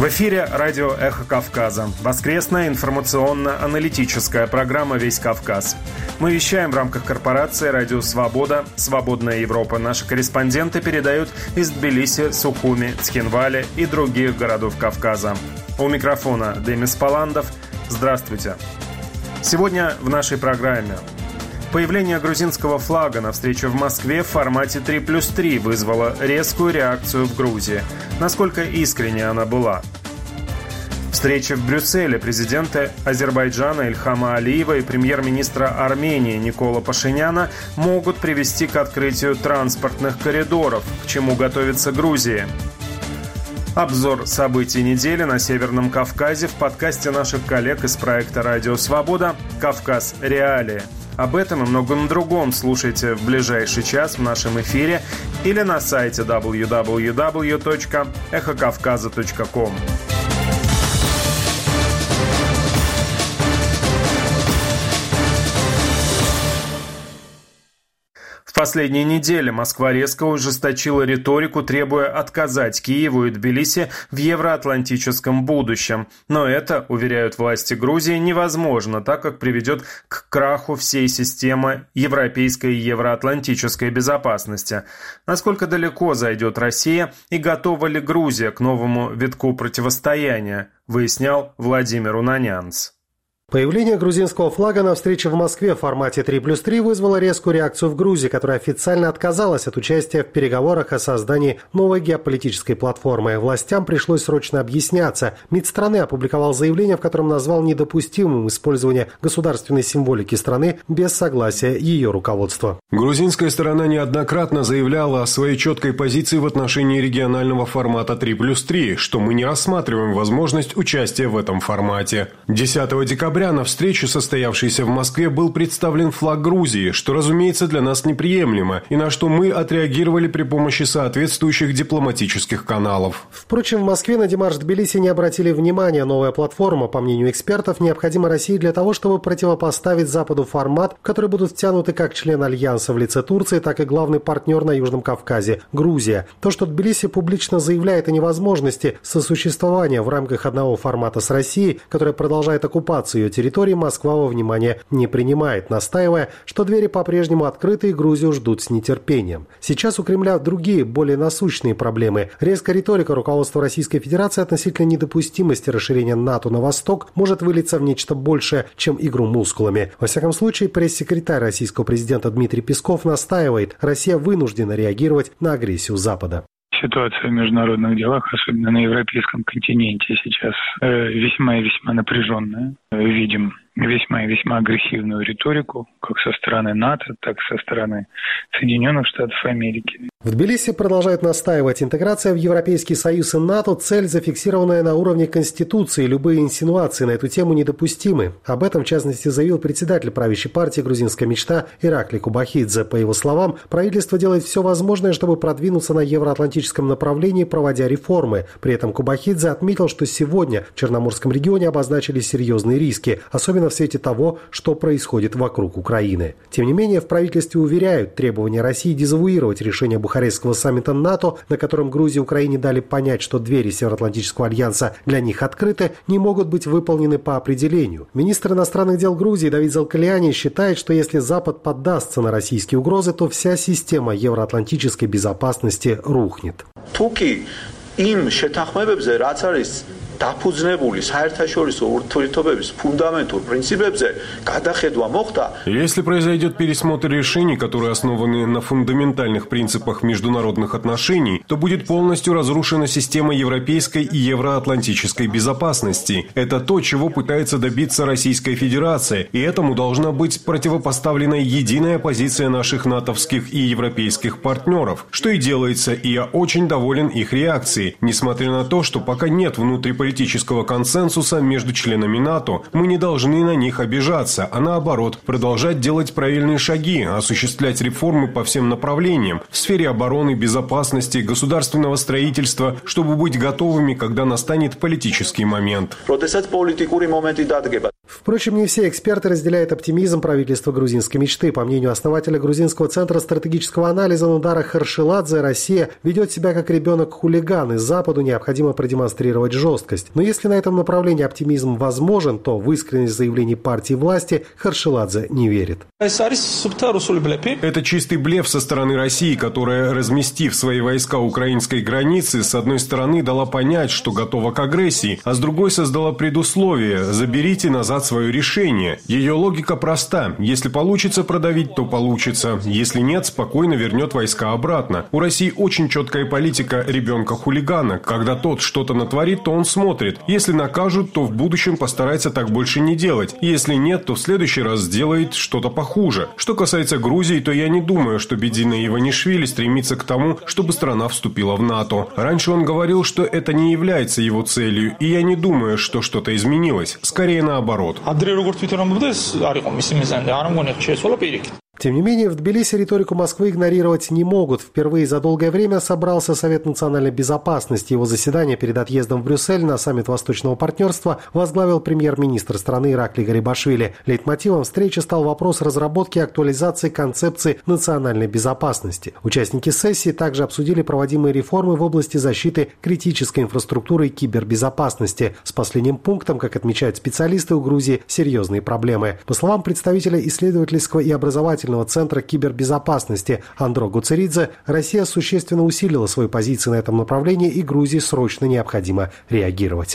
В эфире радио «Эхо Кавказа». Воскресная информационно-аналитическая программа «Весь Кавказ». Мы вещаем в рамках корпорации «Радио Свобода», «Свободная Европа». Наши корреспонденты передают из Тбилиси, Сухуми, Цхинвали и других городов Кавказа. У микрофона Демис Паландов. Здравствуйте. Сегодня в нашей программе. Появление грузинского флага на встрече в Москве в формате 3+3 вызвало резкую реакцию в Грузии. Насколько искренне она была? Встреча в Брюсселе президента Азербайджана Ильхама Алиева и премьер-министра Армении Никола Пашиняна могут привести к открытию транспортных коридоров, к чему готовится Грузия. Обзор событий недели на Северном Кавказе в подкасте наших коллег из проекта «Радио Свобода» «Кавказ. Реалии». Об этом и многом другом слушайте в ближайший час в нашем эфире или на сайте www.эхокавказа.ком. В последние недели Москва резко ужесточила риторику, требуя отказать Киеву и Тбилиси в евроатлантическом будущем. Но это, уверяют власти Грузии, невозможно, так как приведет к краху всей системы европейской и евроатлантической безопасности. Насколько далеко зайдет Россия и готова ли Грузия к новому витку противостояния, выяснял Владимир Унанянц. Появление грузинского флага на встрече в Москве в формате 3+3 вызвало резкую реакцию в Грузии, которая официально отказалась от участия в переговорах о создании новой геополитической платформы. Властям пришлось срочно объясняться. МИД страны опубликовал заявление, в котором назвал недопустимым использование государственной символики страны без согласия ее руководства. Грузинская сторона неоднократно заявляла о своей четкой позиции в отношении регионального формата 3+3, что мы не рассматриваем возможность участия в этом формате. 10 декабря на встрече, состоявшейся в Москве, был представлен флаг Грузии, что, разумеется, для нас неприемлемо, и на что мы отреагировали при помощи соответствующих дипломатических каналов. Впрочем, в Москве на демарш Тбилиси не обратили внимания. Новая платформа, по мнению экспертов, необходима России для того, чтобы противопоставить Западу формат, в который будут втянуты как член Альянса в лице Турции, так и главный партнер на Южном Кавказе – Грузия. То, что Тбилиси публично заявляет о невозможности сосуществования в рамках одного формата с Россией, которая продолжает оккупацию ее территории, Москва во внимание не принимает, настаивая, что двери по-прежнему открыты и Грузию ждут с нетерпением. Сейчас у Кремля другие, более насущные проблемы. Резкая риторика руководства Российской Федерации относительно недопустимости расширения НАТО на восток может вылиться в нечто большее, чем игру мускулами. Во всяком случае, пресс-секретарь российского президента Дмитрий Песков настаивает, Россия вынуждена реагировать на агрессию Запада. Ситуация в международных делах, особенно на европейском континенте, сейчас весьма и весьма напряженная. Видим весьма и весьма агрессивную риторику, как со стороны НАТО, так и со стороны Соединенных Штатов Америки. В Тбилиси продолжают настаивать: интеграция в Европейский Союз и НАТО – цель, зафиксированная на уровне Конституции. Любые инсинуации на эту тему недопустимы. Об этом, в частности, заявил председатель правящей партии «Грузинская мечта» Иракли Кубахидзе. По его словам, правительство делает все возможное, чтобы продвинуться на евроатлантическом направлении, проводя реформы. При этом Кубахидзе отметил, что сегодня в Черноморском регионе обозначились серьезные риски, особенно в свете того, что происходит вокруг Украины. Тем не менее, в правительстве уверяют, требования России дезавуировать решение Бухарестского саммита НАТО, на котором Грузии и Украине дали понять, что двери Североатлантического альянса для них открыты, не могут быть выполнены по определению. Министр иностранных дел Грузии Давид Залкалиани считает, что если Запад поддастся на российские угрозы, то вся система евроатлантической безопасности рухнет. Если произойдет пересмотр решений, которые основаны на фундаментальных принципах международных отношений, то будет полностью разрушена система европейской и евроатлантической безопасности. Это то, чего пытается добиться Российская Федерация, и этому должна быть противопоставлена единая позиция наших натовских и европейских партнеров, что и делается, и я очень доволен их реакцией, несмотря на то, что пока нет внутриполитической политического консенсуса между членами НАТО. Мы не должны на них обижаться, а наоборот, продолжать делать правильные шаги, осуществлять реформы по всем направлениям в сфере обороны, безопасности, государственного строительства, чтобы быть готовыми, когда настанет политический момент. Впрочем, не все эксперты разделяют оптимизм правительства грузинской мечты. По мнению основателя Грузинского центра стратегического анализа Нудара Харшиладзе, Россия ведет себя как ребенок-хулиган, и Западу необходимо продемонстрировать жесткость. Но если на этом направлении оптимизм возможен, то в искренность заявлений партии власти Харшиладзе не верит. Это чистый блеф со стороны России, которая, разместив свои войска у украинской границы, с одной стороны дала понять, что готова к агрессии, а с другой создала предусловие – заберите назад свое решение. Ее логика проста. Если получится продавить, то получится. Если нет, спокойно вернет войска обратно. У России очень четкая политика ребенка-хулигана. Когда тот что-то натворит, то он смотрит. Если накажут, то в будущем постарается так больше не делать. Если нет, то в следующий раз сделает что-то похуже. Что касается Грузии, то я не думаю, что Бедина Иванишвили стремится к тому, чтобы страна вступила в НАТО. Раньше он говорил, что это не является его целью, и я не думаю, что что-то изменилось. Скорее наоборот. Тем не менее, в Тбилиси риторику Москвы игнорировать не могут. Впервые за долгое время собрался Совет национальной безопасности. Его заседание перед отъездом в Брюссель на саммит Восточного партнерства возглавил премьер-министр страны Ираклий Гарибашвили. Лейтмотивом встречи стал вопрос разработки и актуализации концепции национальной безопасности. Участники сессии также обсудили проводимые реформы в области защиты критической инфраструктуры и кибербезопасности. С последним пунктом, как отмечают специалисты, у Грузии серьезные проблемы. По словам представителя исследовательского и образовательного центра кибербезопасности Андро Гуцеридзе, Россия существенно усилила свои позиции на этом направлении, и Грузии срочно необходимо реагировать.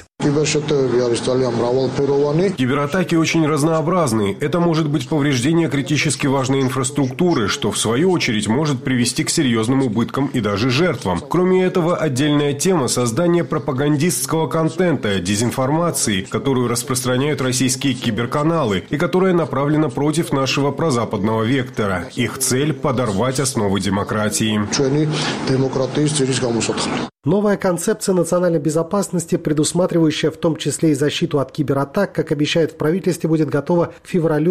Кибератаки очень разнообразны. Это может быть повреждение критически важной инфраструктуры, что в свою очередь может привести к серьезным убыткам и даже жертвам. Кроме этого, отдельная тема – создание пропагандистского контента, дезинформации, которую распространяют российские киберканалы и которая направлена против нашего прозападного вектора. Их цель – подорвать основы демократии. Новая концепция национальной безопасности, предусматривающая в том числе и защиту от кибератак, как обещают в правительстве, будет готова к февралю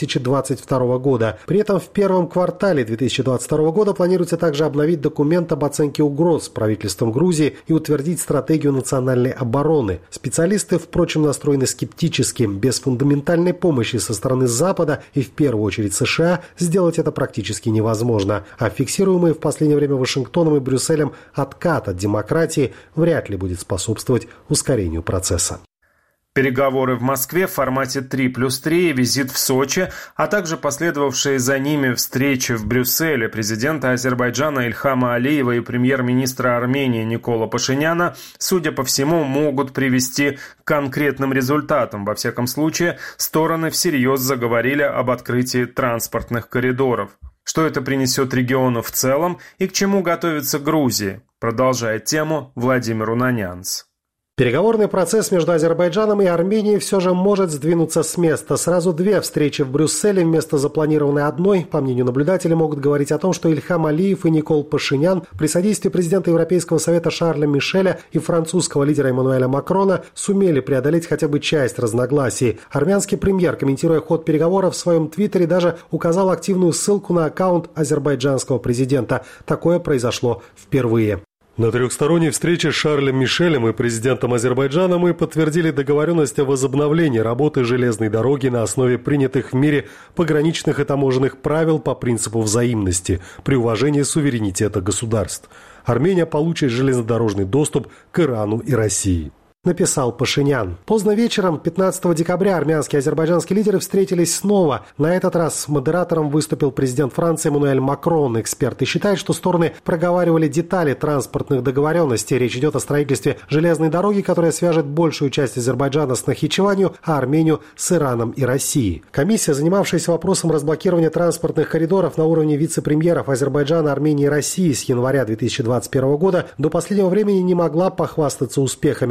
2022 года. При этом в первом квартале 2022 года планируется также обновить документ об оценке угроз правительством Грузии и утвердить стратегию национальной обороны. Специалисты, впрочем, настроены скептически. Без фундаментальной помощи со стороны Запада и в первую очередь США сделать это практически невозможно. А фиксируемый в последнее время Вашингтоном и Брюсселем откат от демократии вряд ли будет способствовать ускорению процесса. Переговоры в Москве в формате 3+3, визит в Сочи, а также последовавшие за ними встречи в Брюсселе президента Азербайджана Ильхама Алиева и премьер-министра Армении Никола Пашиняна, судя по всему, могут привести к конкретным результатам. Во всяком случае, стороны всерьез заговорили об открытии транспортных коридоров. Что это принесет региону в целом и к чему готовится Грузия? Продолжает тему Владимир Унанянц. Переговорный процесс между Азербайджаном и Арменией все же может сдвинуться с места. Сразу две встречи в Брюсселе вместо запланированной одной, по мнению наблюдателей, могут говорить о том, что Ильхам Алиев и Никол Пашинян при содействии президента Европейского совета Шарля Мишеля и французского лидера Эммануэля Макрона сумели преодолеть хотя бы часть разногласий. Армянский премьер, комментируя ход переговоров в своем твиттере, даже указал активную ссылку на аккаунт азербайджанского президента. Такое произошло впервые. На трехсторонней встрече с Шарлем Мишелем и президентом Азербайджана мы подтвердили договоренность о возобновлении работы железной дороги на основе принятых в мире пограничных и таможенных правил по принципу взаимности при уважении суверенитета государств. Армения получит железнодорожный доступ к Ирану и России. Написал Пашинян. Поздно вечером 15 декабря армянские и азербайджанские лидеры встретились снова. На этот раз модератором выступил президент Франции Эммануэль Макрон. Эксперты считают, что стороны проговаривали детали транспортных договоренностей. Речь идет о строительстве железной дороги, которая свяжет большую часть Азербайджана с Нахичеванью, а Армению с Ираном и Россией. Комиссия, занимавшаяся вопросом разблокирования транспортных коридоров на уровне вице-премьеров Азербайджана, Армении и России с января 2021 года, до последнего времени не могла похвастаться успехами. Но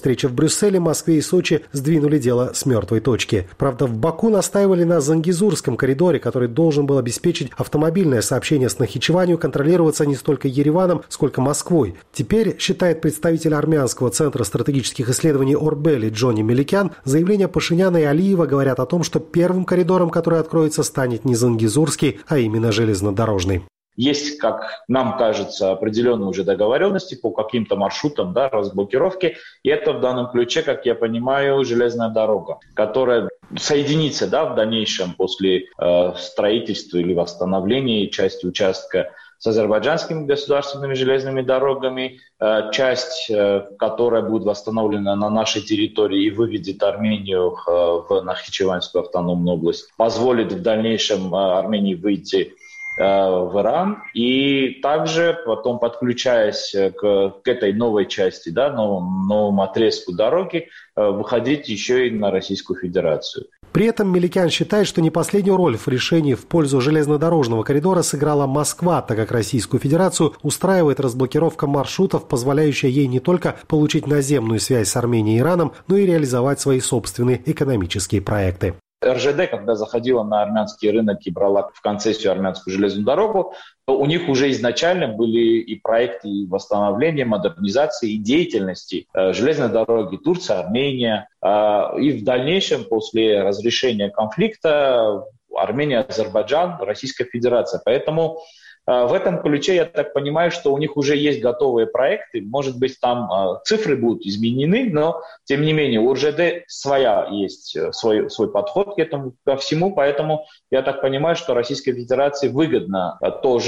встрече в Брюсселе, Москве и Сочи сдвинули дело с мертвой точки. Правда, в Баку настаивали на Зангезурском коридоре, который должен был обеспечить автомобильное сообщение с Нахичеванью, контролироваться не столько Ереваном, сколько Москвой. Теперь, считает представитель армянского центра стратегических исследований Орбели Джонни Меликян, заявления Пашиняна и Алиева говорят о том, что первым коридором, который откроется, станет не Зангезурский, а именно железнодорожный. Есть, как нам кажется, определенные уже договоренности по каким-то маршрутам, разблокировки. И это в данном ключе, как я понимаю, железная дорога, которая соединится в дальнейшем после строительства или восстановления части участка с азербайджанскими государственными железными дорогами, часть, которая будет восстановлена на нашей территории и выведет Армению в Нахичеванскую автономную область, позволит в дальнейшем Армении выйти в Иран, и также потом, подключаясь к этой новой части, новому отрезку дороги, выходить еще и на Российскую Федерацию. При этом Меликян считает, что не последнюю роль в решении в пользу железнодорожного коридора сыграла Москва, так как Российскую Федерацию устраивает разблокировка маршрутов, позволяющая ей не только получить наземную связь с Арменией и Ираном, но и реализовать свои собственные экономические проекты. РЖД, когда заходила на армянский рынок и брала в концессию армянскую железную дорогу, то у них уже изначально были и проекты восстановления, модернизации и деятельности железной дороги Турция-Армения. И в дальнейшем, после разрешения конфликта, Армения-Азербайджан, Российская Федерация. Поэтому в этом ключе я так понимаю, что у них уже есть готовые проекты. Может быть, там цифры будут изменены, но, тем не менее, у РЖД есть свой подход к этому, ко всему. Поэтому я так понимаю, что Российской Федерации выгодна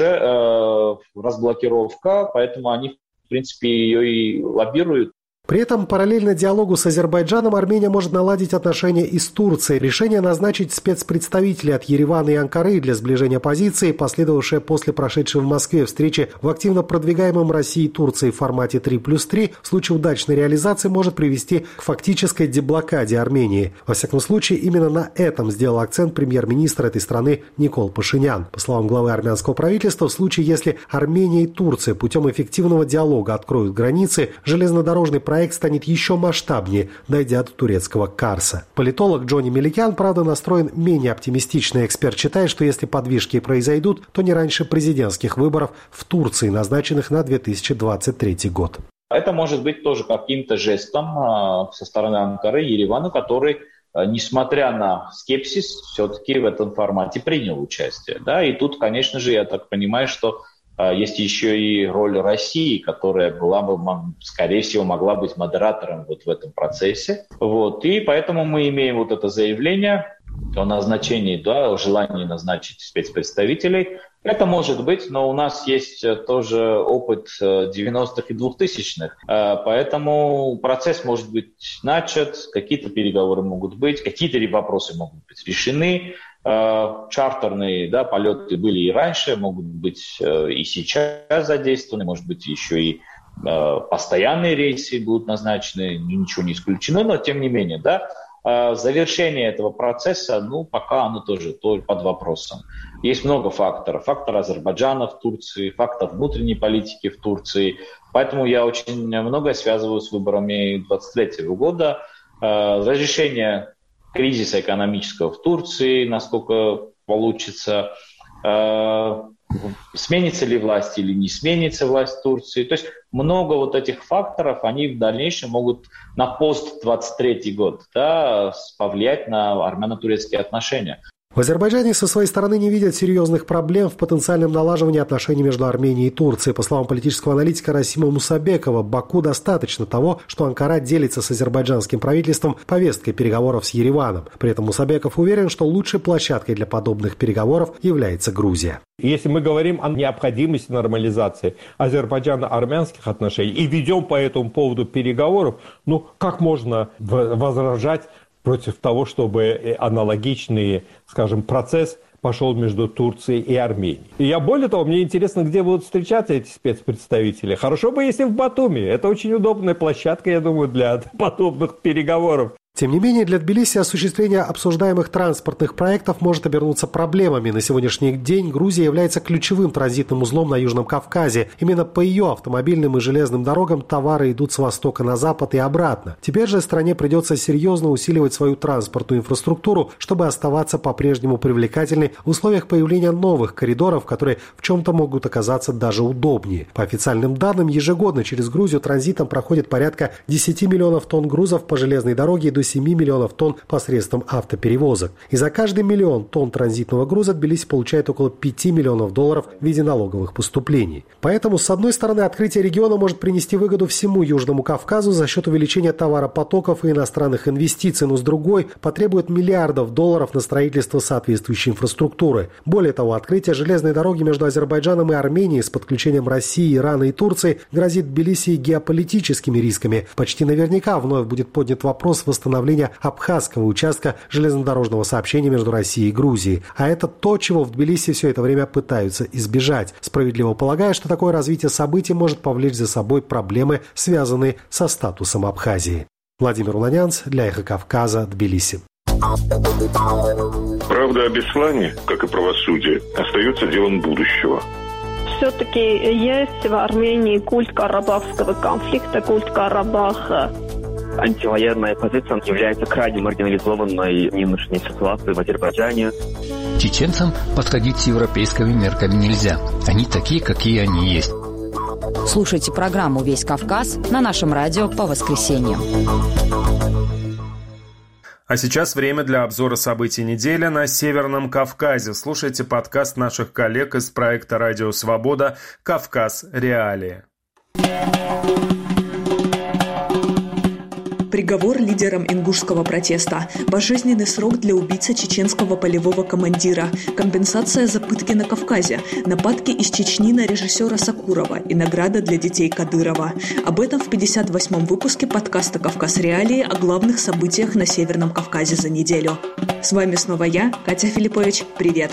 тоже разблокировка, поэтому они, в принципе, ее и лоббируют. При этом параллельно диалогу с Азербайджаном Армения может наладить отношения и с Турцией. Решение назначить спецпредставителей от Еревана и Анкары для сближения позиций, последовавшее после прошедшей в Москве встречи в активно продвигаемом Россией и Турцией формате 3+3, в случае удачной реализации может привести к фактической деблокаде Армении. Во всяком случае, именно на этом сделал акцент премьер-министр этой страны Никол Пашинян. По словам главы армянского правительства, в случае, если Армения и Турция путем эффективного диалога откроют границы, железнодорожный проект станет еще масштабнее, дойдя до турецкого Карса. Политолог Джонни Меликян, правда, настроен менее оптимистично. Эксперт считает, что если подвижки произойдут, то не раньше президентских выборов в Турции, назначенных на 2023 год. Это может быть тоже каким-то жестом со стороны Анкары и Еревана, который, несмотря на скепсис, все-таки в этом формате принял участие. И тут, конечно же, я так понимаю, что есть еще и роль России, которая была бы, скорее всего, могла быть модератором в этом процессе. И поэтому мы имеем это заявление о назначении, о желании назначить спецпредставителей. Это может быть, но у нас есть тоже опыт 90-х и 2000-х. Поэтому процесс может быть начат, какие-то переговоры могут быть, какие-то вопросы могут быть решены. Чартерные полеты были и раньше, могут быть и сейчас задействованы, может быть, еще и постоянные рейсы будут назначены, ничего не исключено, но тем не менее, завершение этого процесса, пока оно тоже под вопросом. Есть много факторов. Фактор Азербайджана в Турции, фактор внутренней политики в Турции. Поэтому я очень многое связываю с выборами 2023 года. Разрешение кризиса экономического в Турции, насколько получится, сменится ли власть или не сменится власть в Турции. То есть много этих факторов, они в дальнейшем могут на пост-23 год повлиять на армяно-турецкие отношения. В Азербайджане со своей стороны не видят серьезных проблем в потенциальном налаживании отношений между Арменией и Турцией. По словам политического аналитика Расима Мусабекова, Баку достаточно того, что Анкара делится с азербайджанским правительством повесткой переговоров с Ереваном. При этом Мусабеков уверен, что лучшей площадкой для подобных переговоров является Грузия. Если мы говорим о необходимости нормализации азербайджано-армянских отношений и ведем по этому поводу переговоров, как можно возражать против того, чтобы аналогичный, процесс пошел между Турцией и Арменией. И более того, мне интересно, где будут встречаться эти спецпредставители. Хорошо бы, если в Батуми. Это очень удобная площадка, я думаю, для подобных переговоров. Тем не менее, для Тбилиси осуществление обсуждаемых транспортных проектов может обернуться проблемами. На сегодняшний день Грузия является ключевым транзитным узлом на Южном Кавказе. Именно по ее автомобильным и железным дорогам товары идут с востока на запад и обратно. Теперь же стране придется серьезно усиливать свою транспортную инфраструктуру, чтобы оставаться по-прежнему привлекательной в условиях появления новых коридоров, которые в чем-то могут оказаться даже удобнее. По официальным данным, ежегодно через Грузию транзитом проходит порядка 10 миллионов тонн грузов по железной дороге и до 7 миллионов тонн посредством автоперевозок. И за каждый миллион тонн транзитного груза Тбилиси получает около $5 миллионов в виде налоговых поступлений. Поэтому, с одной стороны, открытие региона может принести выгоду всему Южному Кавказу за счет увеличения товаропотоков и иностранных инвестиций, но с другой потребует миллиардов долларов на строительство соответствующей инфраструктуры. Более того, открытие железной дороги между Азербайджаном и Арменией с подключением России, Ирана и Турции грозит Тбилиси геополитическими рисками. Почти наверняка вновь будет поднят вопрос восстановления абхазского участка железнодорожного сообщения между Россией и Грузией. А это то, чего в Тбилиси все это время пытаются избежать, справедливо полагая, что такое развитие событий может повлечь за собой проблемы, связанные со статусом Абхазии. Владимир Уланянц для «Эхо Кавказа», Тбилиси. Правда о Беслане, как и правосудие, остается делом будущего. Все-таки есть в Армении культ карабахского конфликта, культ Карабаха. Антивоенная позиция является крайне маргинализованной в нынешней ситуации в Азербайджане. Чеченцам подходить с европейскими мерками нельзя. Они такие, какие они есть. Слушайте программу «Весь Кавказ» на нашем радио по воскресеньям. А сейчас время для обзора событий недели на Северном Кавказе. Слушайте подкаст наших коллег из проекта «Радио Свобода» «Кавказ. Реалии». Приговор лидерам ингушского протеста. Пожизненный срок для убийцы чеченского полевого командира. Компенсация за пытки на Кавказе. Нападки из Чечни на режиссера Сакурова и награда для детей Кадырова. Об этом в 58-м выпуске подкаста «Кавказ. Реалии» о главных событиях на Северном Кавказе за неделю. С вами снова я, Катя Филиппович. Привет!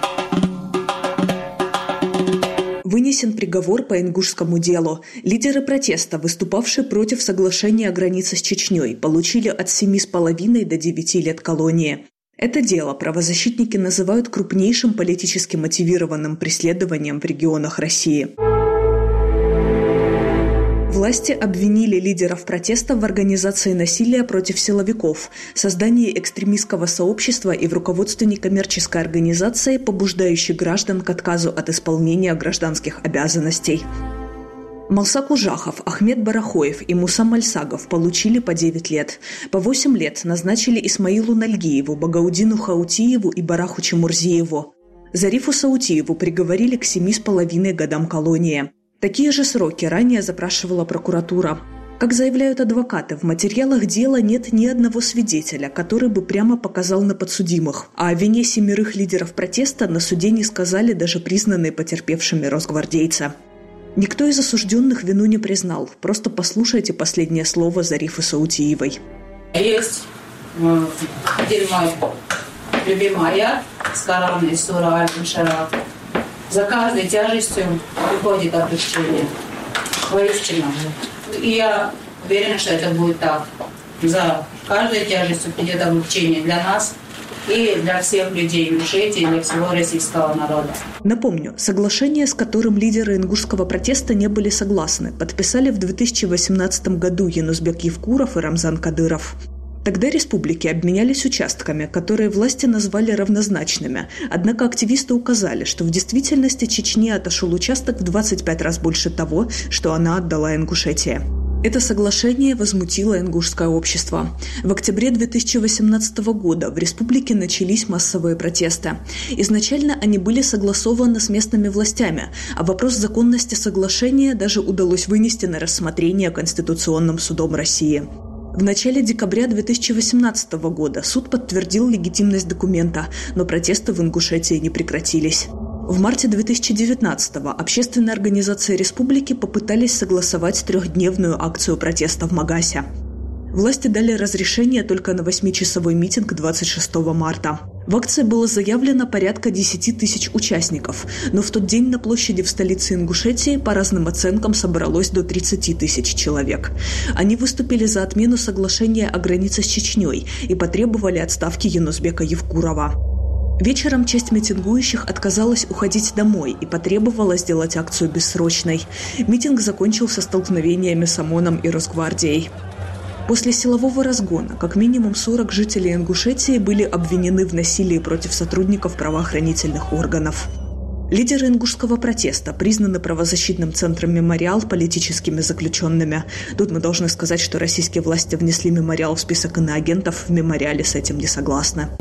Вынесен приговор по ингушскому делу. Лидеры протеста, выступавшие против соглашения о границе с Чечней, получили от 7,5 до 9 лет колонии. Это дело правозащитники называют крупнейшим политически мотивированным преследованием в регионах России. Власти обвинили лидеров протеста в организации насилия против силовиков, создании экстремистского сообщества и в руководстве некоммерческой организации, побуждающей граждан к отказу от исполнения гражданских обязанностей. Малсак Ужахов, Ахмед Барахоев и Муса Мальсагов получили по 9 лет. По 8 лет назначили Исмаилу Нальгиеву, Багаудину Хаутиеву и Бараху Чемурзиеву. Зарифу Саутиеву приговорили к 7,5 годам колонии. Такие же сроки ранее запрашивала прокуратура. Как заявляют адвокаты, в материалах дела нет ни одного свидетеля, который бы прямо показал на подсудимых. А о вине 7 лидеров протеста на суде не сказали даже признанные потерпевшими росгвардейцы. Никто из осужденных вину не признал. Просто послушайте последнее слово Зарифы Саутиевой. Есть дерьмо любимая с Корана и сура Аль-Башара. За каждой тяжестью приходит облегчение. Воистину. И я уверена, что это будет так. За каждой тяжестью придет облегчение для нас и для всех людей в Ингушетии, и для всего российского народа. Напомню, соглашение, с которым лидеры ингушского протеста не были согласны, подписали в 2018 году Янузбек Евкуров и Рамзан Кадыров. Тогда республики обменялись участками, которые власти назвали равнозначными. Однако активисты указали, что в действительности Чечне отошел участок в 25 раз больше того, что она отдала Ингушетии. Это соглашение возмутило ингушское общество. В октябре 2018 года в республике начались массовые протесты. Изначально они были согласованы с местными властями, а вопрос законности соглашения даже удалось вынести на рассмотрение Конституционным судом России. В начале декабря 2018 года суд подтвердил легитимность документа, но протесты в Ингушетии не прекратились. В марте 2019-го общественные организации республики попытались согласовать 3-дневную акцию протеста в Магасе. Власти дали разрешение только на 8-часовой митинг 26 марта. В акции было заявлено порядка 10 тысяч участников, но в тот день на площади в столице Ингушетии по разным оценкам собралось до 30 тысяч человек. Они выступили за отмену соглашения о границе с Чечней и потребовали отставки Юнусбека Евкурова. Вечером часть митингующих отказалась уходить домой и потребовала сделать акцию бессрочной. Митинг закончился столкновениями с ОМОНом и Росгвардией. После силового разгона как минимум 40 жителей Ингушетии были обвинены в насилии против сотрудников правоохранительных органов. Лидеры ингушского протеста признаны правозащитным центром «Мемориал» политическими заключенными. Тут мы должны сказать, что российские власти внесли «Мемориал» в список иноагентов, в «Мемориале» с этим не согласны.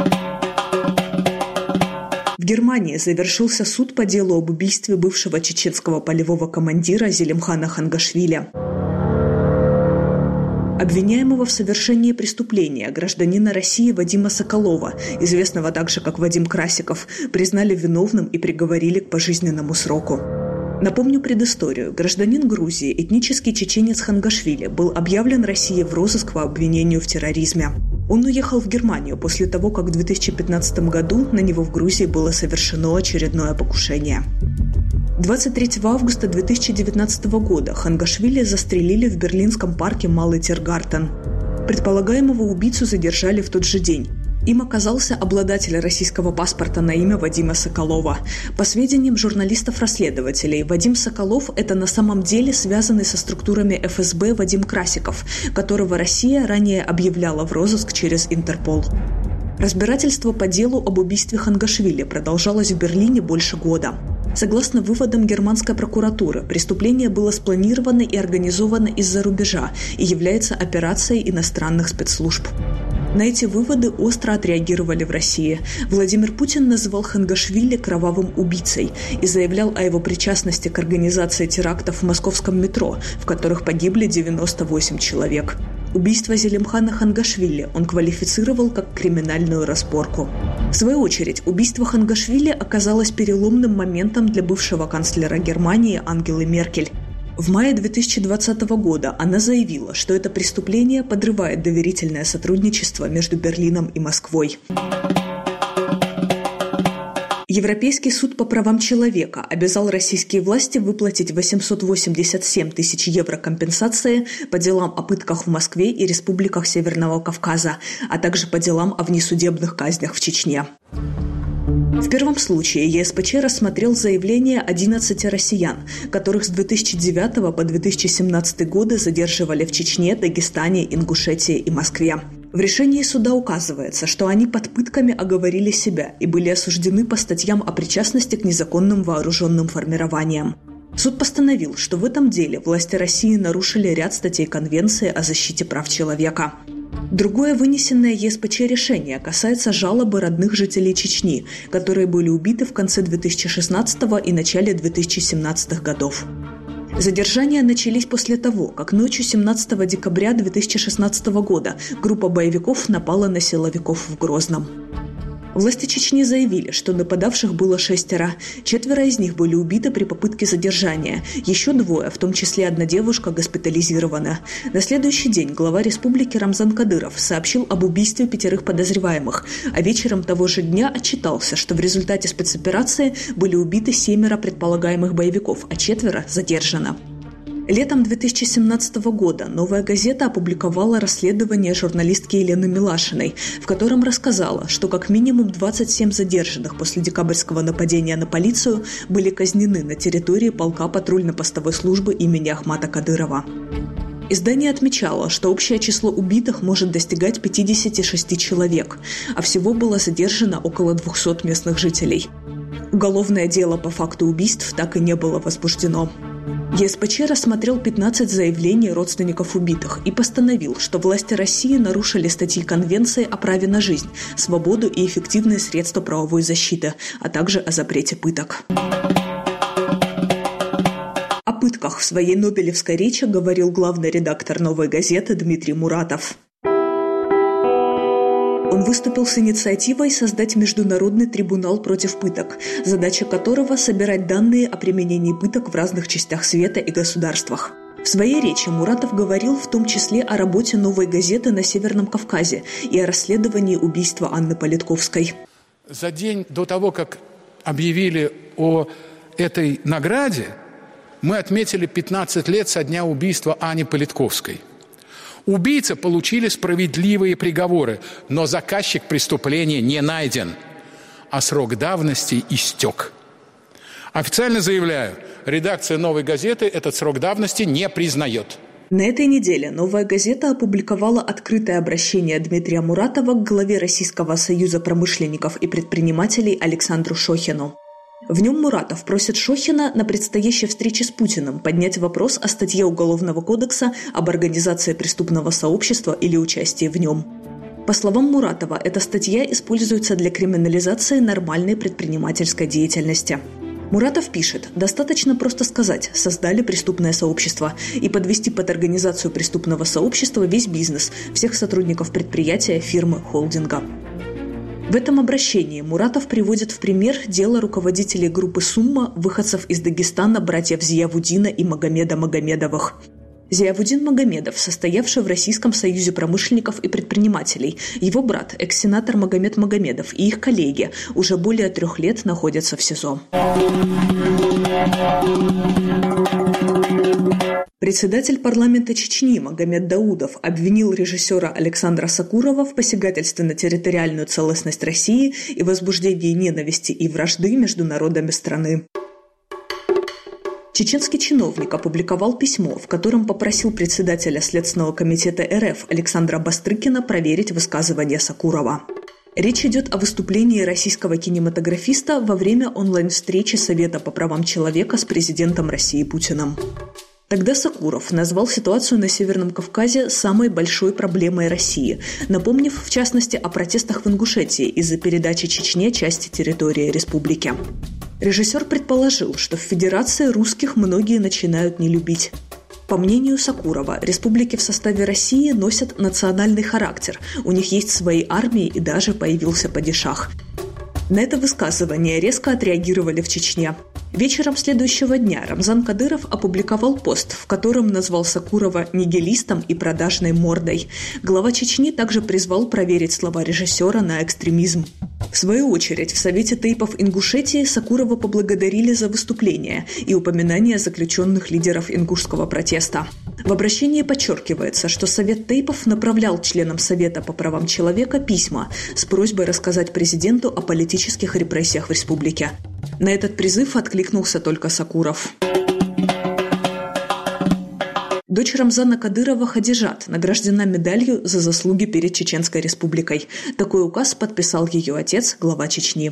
В Германии завершился суд по делу об убийстве бывшего чеченского полевого командира Зелимхана Хангашвили. Обвиняемого в совершении преступления гражданина России Вадима Соколова, известного также как Вадим Красиков, признали виновным и приговорили к пожизненному сроку. Напомню предысторию. Гражданин Грузии, этнический чеченец Хангашвили, был объявлен Россией в розыск по обвинению в терроризме. Он уехал в Германию после того, как в 2015 году на него в Грузии было совершено очередное покушение. 23 августа 2019 года Хангашвили застрелили в берлинском парке Малый Тиргартен. Предполагаемого убийцу задержали в тот же день. Им оказался обладатель российского паспорта на имя Вадима Соколова. По сведениям журналистов-расследователей, Вадим Соколов – это на самом деле связанный со структурами ФСБ Вадим Красиков, которого Россия ранее объявляла в розыск через Интерпол. Разбирательство по делу об убийстве Хангашвили продолжалось в Берлине больше года. Согласно выводам германской прокуратуры, преступление было спланировано и организовано из-за рубежа и является операцией иностранных спецслужб. На эти выводы остро отреагировали в России. Владимир Путин называл Хангашвили кровавым убийцей и заявлял о его причастности к организации терактов в московском метро, в которых погибли 98 человек. Убийство Зелимхана Хангашвили он квалифицировал как криминальную разборку. В свою очередь, убийство Хангашвили оказалось переломным моментом для бывшего канцлера Германии Ангелы Меркель. В мае 2020 года она заявила, что это преступление подрывает доверительное сотрудничество между Берлином и Москвой. Европейский суд по правам человека обязал российские власти выплатить 887 тысяч евро компенсации по делам о пытках в Москве и республиках Северного Кавказа, а также по делам о внесудебных казнях в Чечне. В первом случае ЕСПЧ рассмотрел заявления 11 россиян, которых с 2009 по 2017 годы задерживали в Чечне, Дагестане, Ингушетии и Москве. В решении суда указывается, что они под пытками оговорили себя и были осуждены по статьям о причастности к незаконным вооруженным формированиям. Суд постановил, что в этом деле власти России нарушили ряд статей Конвенции о защите прав человека. Другое вынесенное ЕСПЧ решение касается жалобы родных жителей Чечни, которые были убиты в конце 2016 и начале 2017 годов. Задержания начались после того, как ночью 17 декабря 2016 года группа боевиков напала на силовиков в Грозном. Власти Чечни заявили, что нападавших было 6. 4 из них были убиты при попытке задержания. Еще 2, в том числе одна девушка, госпитализирована. На следующий день глава республики Рамзан Кадыров сообщил об убийстве 5 подозреваемых, а вечером того же дня отчитался, что в результате спецоперации были убиты 7 предполагаемых боевиков, а 4 задержано. Летом 2017 года «Новая газета» опубликовала расследование журналистки Елены Милашиной, в котором рассказала, что как минимум 27 задержанных после декабрьского нападения на полицию были казнены на территории полка патрульно-постовой службы имени Ахмата Кадырова. Издание отмечало, что общее число убитых может достигать 56 человек, а всего было задержано около 200 местных жителей. Уголовное дело по факту убийств так и не было возбуждено. ЕСПЧ рассмотрел 15 заявлений родственников убитых и постановил, что власти России нарушили статьи Конвенции о праве на жизнь, свободу и эффективные средства правовой защиты, а также о запрете пыток. О пытках в своей Нобелевской речи говорил главный редактор «Новой газеты» Дмитрий Муратов. Он выступил с инициативой создать Международный трибунал против пыток, задача которого – собирать данные о применении пыток в разных частях света и государствах. В своей речи Муратов говорил в том числе о работе «Новой газеты» на Северном Кавказе и о расследовании убийства Анны Политковской. За день до того, как объявили о этой награде, мы отметили 15 лет со дня убийства Анны Политковской. Убийцы получили справедливые приговоры, но заказчик преступления не найден, а срок давности истек. Официально заявляю, редакция «Новой газеты» этот срок давности не признает. На этой неделе «Новая газета» опубликовала открытое обращение Дмитрия Муратова к главе Российского союза промышленников и предпринимателей Александру Шохину. В нем Муратов просит Шохина на предстоящей встрече с Путиным поднять вопрос о статье Уголовного кодекса об организации преступного сообщества или участии в нем. По словам Муратова, эта статья используется для криминализации нормальной предпринимательской деятельности. Муратов пишет, достаточно просто сказать «создали преступное сообщество» и подвести под организацию преступного сообщества весь бизнес, всех сотрудников предприятия, фирмы, холдинга. В этом обращении Муратов приводит в пример дело руководителей группы «Сумма», выходцев из Дагестана, братьев Зиявудина и Магомеда Магомедовых. Зиявудин Магомедов, состоявший в Российском союзе промышленников и предпринимателей, его брат, экс-сенатор Магомед Магомедов и их коллеги уже более 3 лет находятся в СИЗО. Председатель парламента Чечни Магомед Даудов обвинил режиссера Александра Сакурова в посягательстве на территориальную целостность России и возбуждении ненависти и вражды между народами страны. Чеченский чиновник опубликовал письмо, в котором попросил председателя Следственного комитета РФ Александра Бастрыкина проверить высказывания Сакурова. Речь идет о выступлении российского кинематографиста во время онлайн-встречи Совета по правам человека с президентом России Путиным. Тогда Сакуров назвал ситуацию на Северном Кавказе самой большой проблемой России, напомнив, в частности, о протестах в Ингушетии из-за передачи Чечне части территории республики. Режиссер предположил, что в Федерации русских многие начинают не любить. По мнению Сакурова, республики в составе России носят национальный характер, у них есть свои армии и даже появился падишах. На это высказывание резко отреагировали в Чечне. Вечером следующего дня Рамзан Кадыров опубликовал пост, в котором назвал Сакурова нигилистом и продажной мордой. Глава Чечни также призвал проверить слова режиссера на экстремизм. В свою очередь, в Совете тейпов Ингушетии Сакурова поблагодарили за выступление и упоминание заключенных лидеров ингушского протеста. В обращении подчеркивается, что Совет тейпов направлял членам Совета по правам человека письма с просьбой рассказать президенту о политических репрессиях в республике. На этот призыв откликнулся только Сакуров. Дочь Рамзана Кадырова Хадижат награждена медалью за заслуги перед Чеченской республикой. Такой указ подписал ее отец, глава Чечни.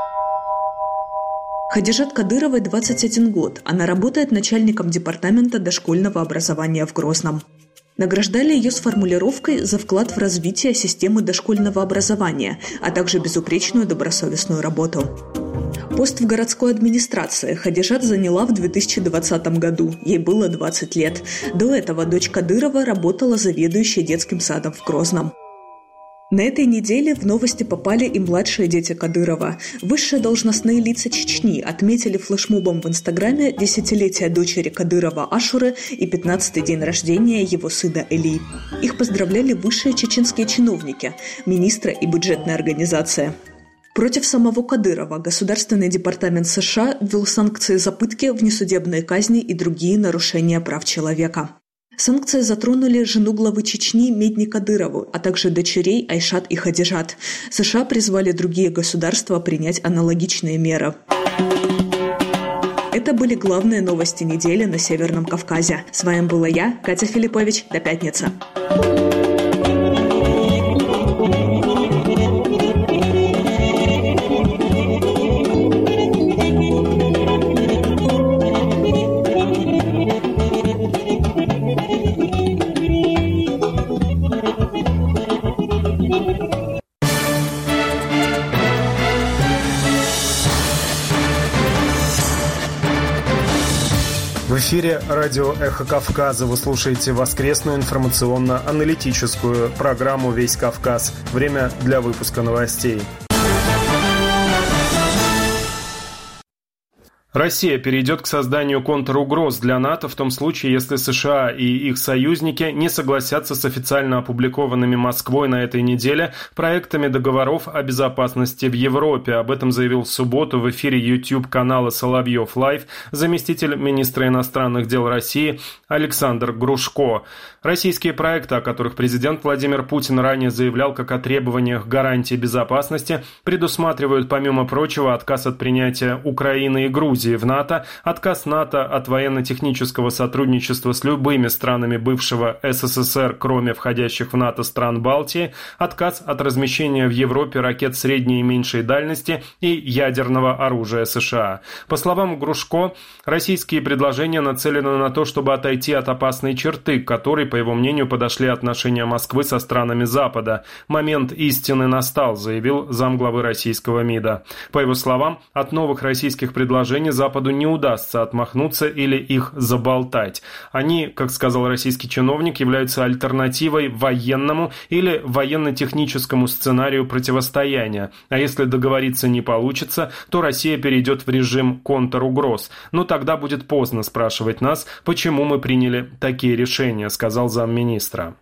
Хадижат Кадыровой 21 год. Она работает начальником департамента дошкольного образования в Грозном. Награждали ее с формулировкой «за вклад в развитие системы дошкольного образования», а также безупречную добросовестную работу. Пост в городской администрации Хадижат заняла в 2020 году. Ей было 20 лет. До этого дочь Кадырова работала заведующей детским садом в Грозном. На этой неделе в новости попали и младшие дети Кадырова. Высшие должностные лица Чечни отметили флешмобом в Инстаграме 10-летие дочери Кадырова Ашуры и 15-й день рождения его сына Эли. Их поздравляли высшие чеченские чиновники, министры и бюджетная организация. Против самого Кадырова Государственный департамент США ввел санкции за пытки, внесудебные казни и другие нарушения прав человека. Санкции затронули жену главы Чечни Медни Кадырову, а также дочерей Айшат и Хадижат. США призвали другие государства принять аналогичные меры. Это были главные новости недели на Северном Кавказе. С вами была я, Катя Филиппович. До пятницы. В эфире радио «Эхо Кавказа». Вы слушаете воскресную информационно-аналитическую программу «Весь Кавказ». Время для выпуска новостей. Россия перейдет к созданию контругроз для НАТО в том случае, если США и их союзники не согласятся с официально опубликованными Москвой на этой неделе проектами договоров о безопасности в Европе. Об этом заявил в субботу в эфире YouTube-канала «Соловьев Лайв» заместитель министра иностранных дел России Александр Грушко. Российские проекты, о которых президент Владимир Путин ранее заявлял как о требованиях гарантии безопасности, предусматривают, помимо прочего, отказ от принятия Украины и Грузии в НАТО, отказ НАТО от военно-технического сотрудничества с любыми странами бывшего СССР, кроме входящих в НАТО стран Балтии, отказ от размещения в Европе ракет средней и меньшей дальности и ядерного оружия США. По словам Грушко, российские предложения нацелены на то, чтобы отойти от опасной черты, к которой, по его мнению, подошли отношения Москвы со странами Запада. Момент истины настал, заявил замглавы российского МИДа. По его словам, от новых российских предложений Западу не удастся отмахнуться или их заболтать. Они, как сказал российский чиновник, являются альтернативой военному или военно-техническому сценарию противостояния. А если договориться не получится, то Россия перейдет в режим контругроз. Но тогда будет поздно спрашивать нас, почему мы приняли такие решения, сказал замминистра.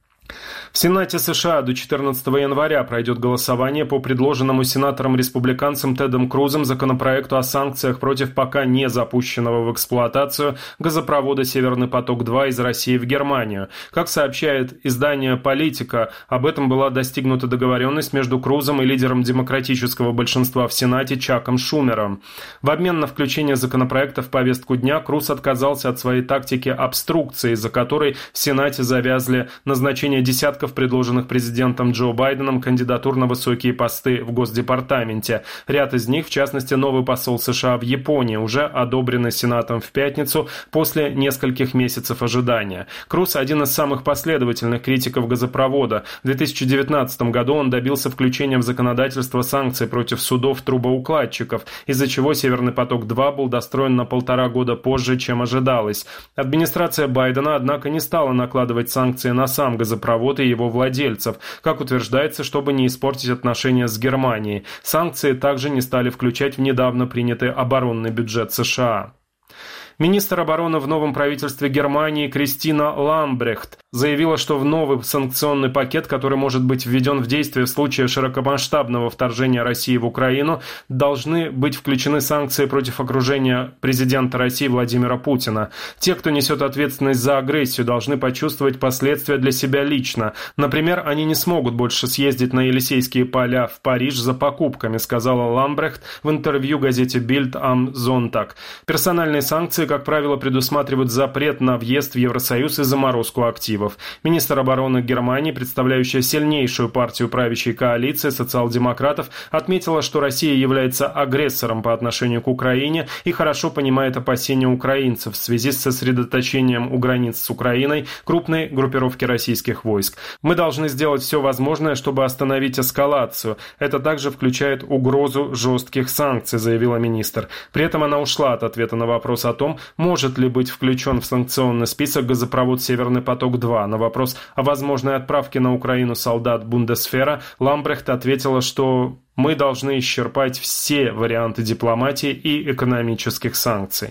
В Сенате США до 14 января пройдет голосование по предложенному сенатором-республиканцем Тедом Крузом законопроекту о санкциях против пока не запущенного в эксплуатацию газопровода «Северный поток-2» из России в Германию. Как сообщает издание «Политика», об этом была достигнута договоренность между Крузом и лидером демократического большинства в Сенате Чаком Шумером. В обмен на включение законопроекта в повестку дня Круз отказался от своей тактики обструкции, из-за которой в Сенате завязли назначение десятков предложенных президентом Джо Байденом кандидатур на высокие посты в Госдепартаменте. Ряд из них, в частности, новый посол США в Японии, уже одобрены Сенатом в пятницу после нескольких месяцев ожидания. Круз – один из самых последовательных критиков газопровода. В 2019 году он добился включения в законодательство санкций против судов-трубоукладчиков, из-за чего «Северный поток-2» был достроен на 1,5 года позже, чем ожидалось. Администрация Байдена, однако, не стала накладывать санкции на сам газопровод и его владельцев, как утверждается, чтобы не испортить отношения с Германией. Санкции также не стали включать в недавно принятый оборонный бюджет США. Министр обороны в новом правительстве Германии Кристина Ламбрехт заявила, что в новый санкционный пакет, который может быть введен в действие в случае широкомасштабного вторжения России в Украину, должны быть включены санкции против окружения президента России Владимира Путина. Те, кто несет ответственность за агрессию, должны почувствовать последствия для себя лично. Например, они не смогут больше съездить на Елисейские поля в Париж за покупками, сказала Ламбрехт в интервью газете Bild am Sonntag. Персональные санкции, как правило, предусматривают запрет на въезд в Евросоюз и заморозку активов. Министр обороны Германии, представляющая сильнейшую партию правящей коалиции социал-демократов, отметила, что Россия является агрессором по отношению к Украине и хорошо понимает опасения украинцев в связи с сосредоточением у границ с Украиной крупной группировки российских войск. Мы должны сделать все возможное, чтобы остановить эскалацию. Это также включает угрозу жестких санкций, заявила министр. При этом она ушла от ответа на вопрос о том, может ли быть включен в санкционный список газопровод «Северный поток-2». На вопрос о возможной отправке на Украину солдат Бундесвера Ламбрехт ответила, что мы должны исчерпать все варианты дипломатии и экономических санкций.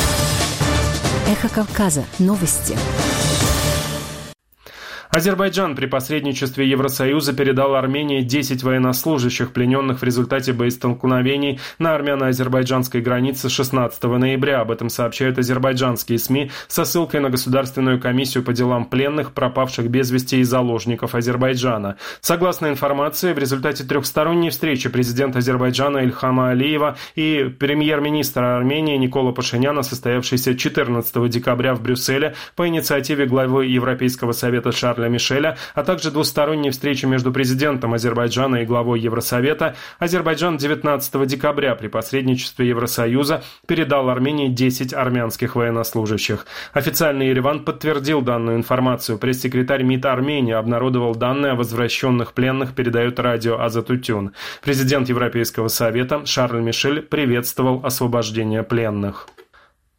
Эхо Кавказа. Новости. Азербайджан при посредничестве Евросоюза передал Армении 10 военнослужащих, плененных в результате боестолкновений на армяно-азербайджанской границе 16 ноября. Об этом сообщают азербайджанские СМИ со ссылкой на Государственную комиссию по делам пленных, пропавших без вести и заложников Азербайджана. Согласно информации, в результате трехсторонней встречи президента Азербайджана Ильхама Алиева и премьер-министра Армении Никола Пашиняна, состоявшейся 14 декабря в Брюсселе по инициативе главы Европейского совета Шарля Мишеля, а также двусторонней встречи между президентом Азербайджана и главой Евросовета, Азербайджан 19 декабря при посредничестве Евросоюза передал Армении 10 армянских военнослужащих. Официальный Ереван подтвердил данную информацию. Пресс-секретарь МИД Армении обнародовал данные о возвращенных пленных, передает радио Азатутюн. Президент Европейского совета Шарль Мишель приветствовал освобождение пленных.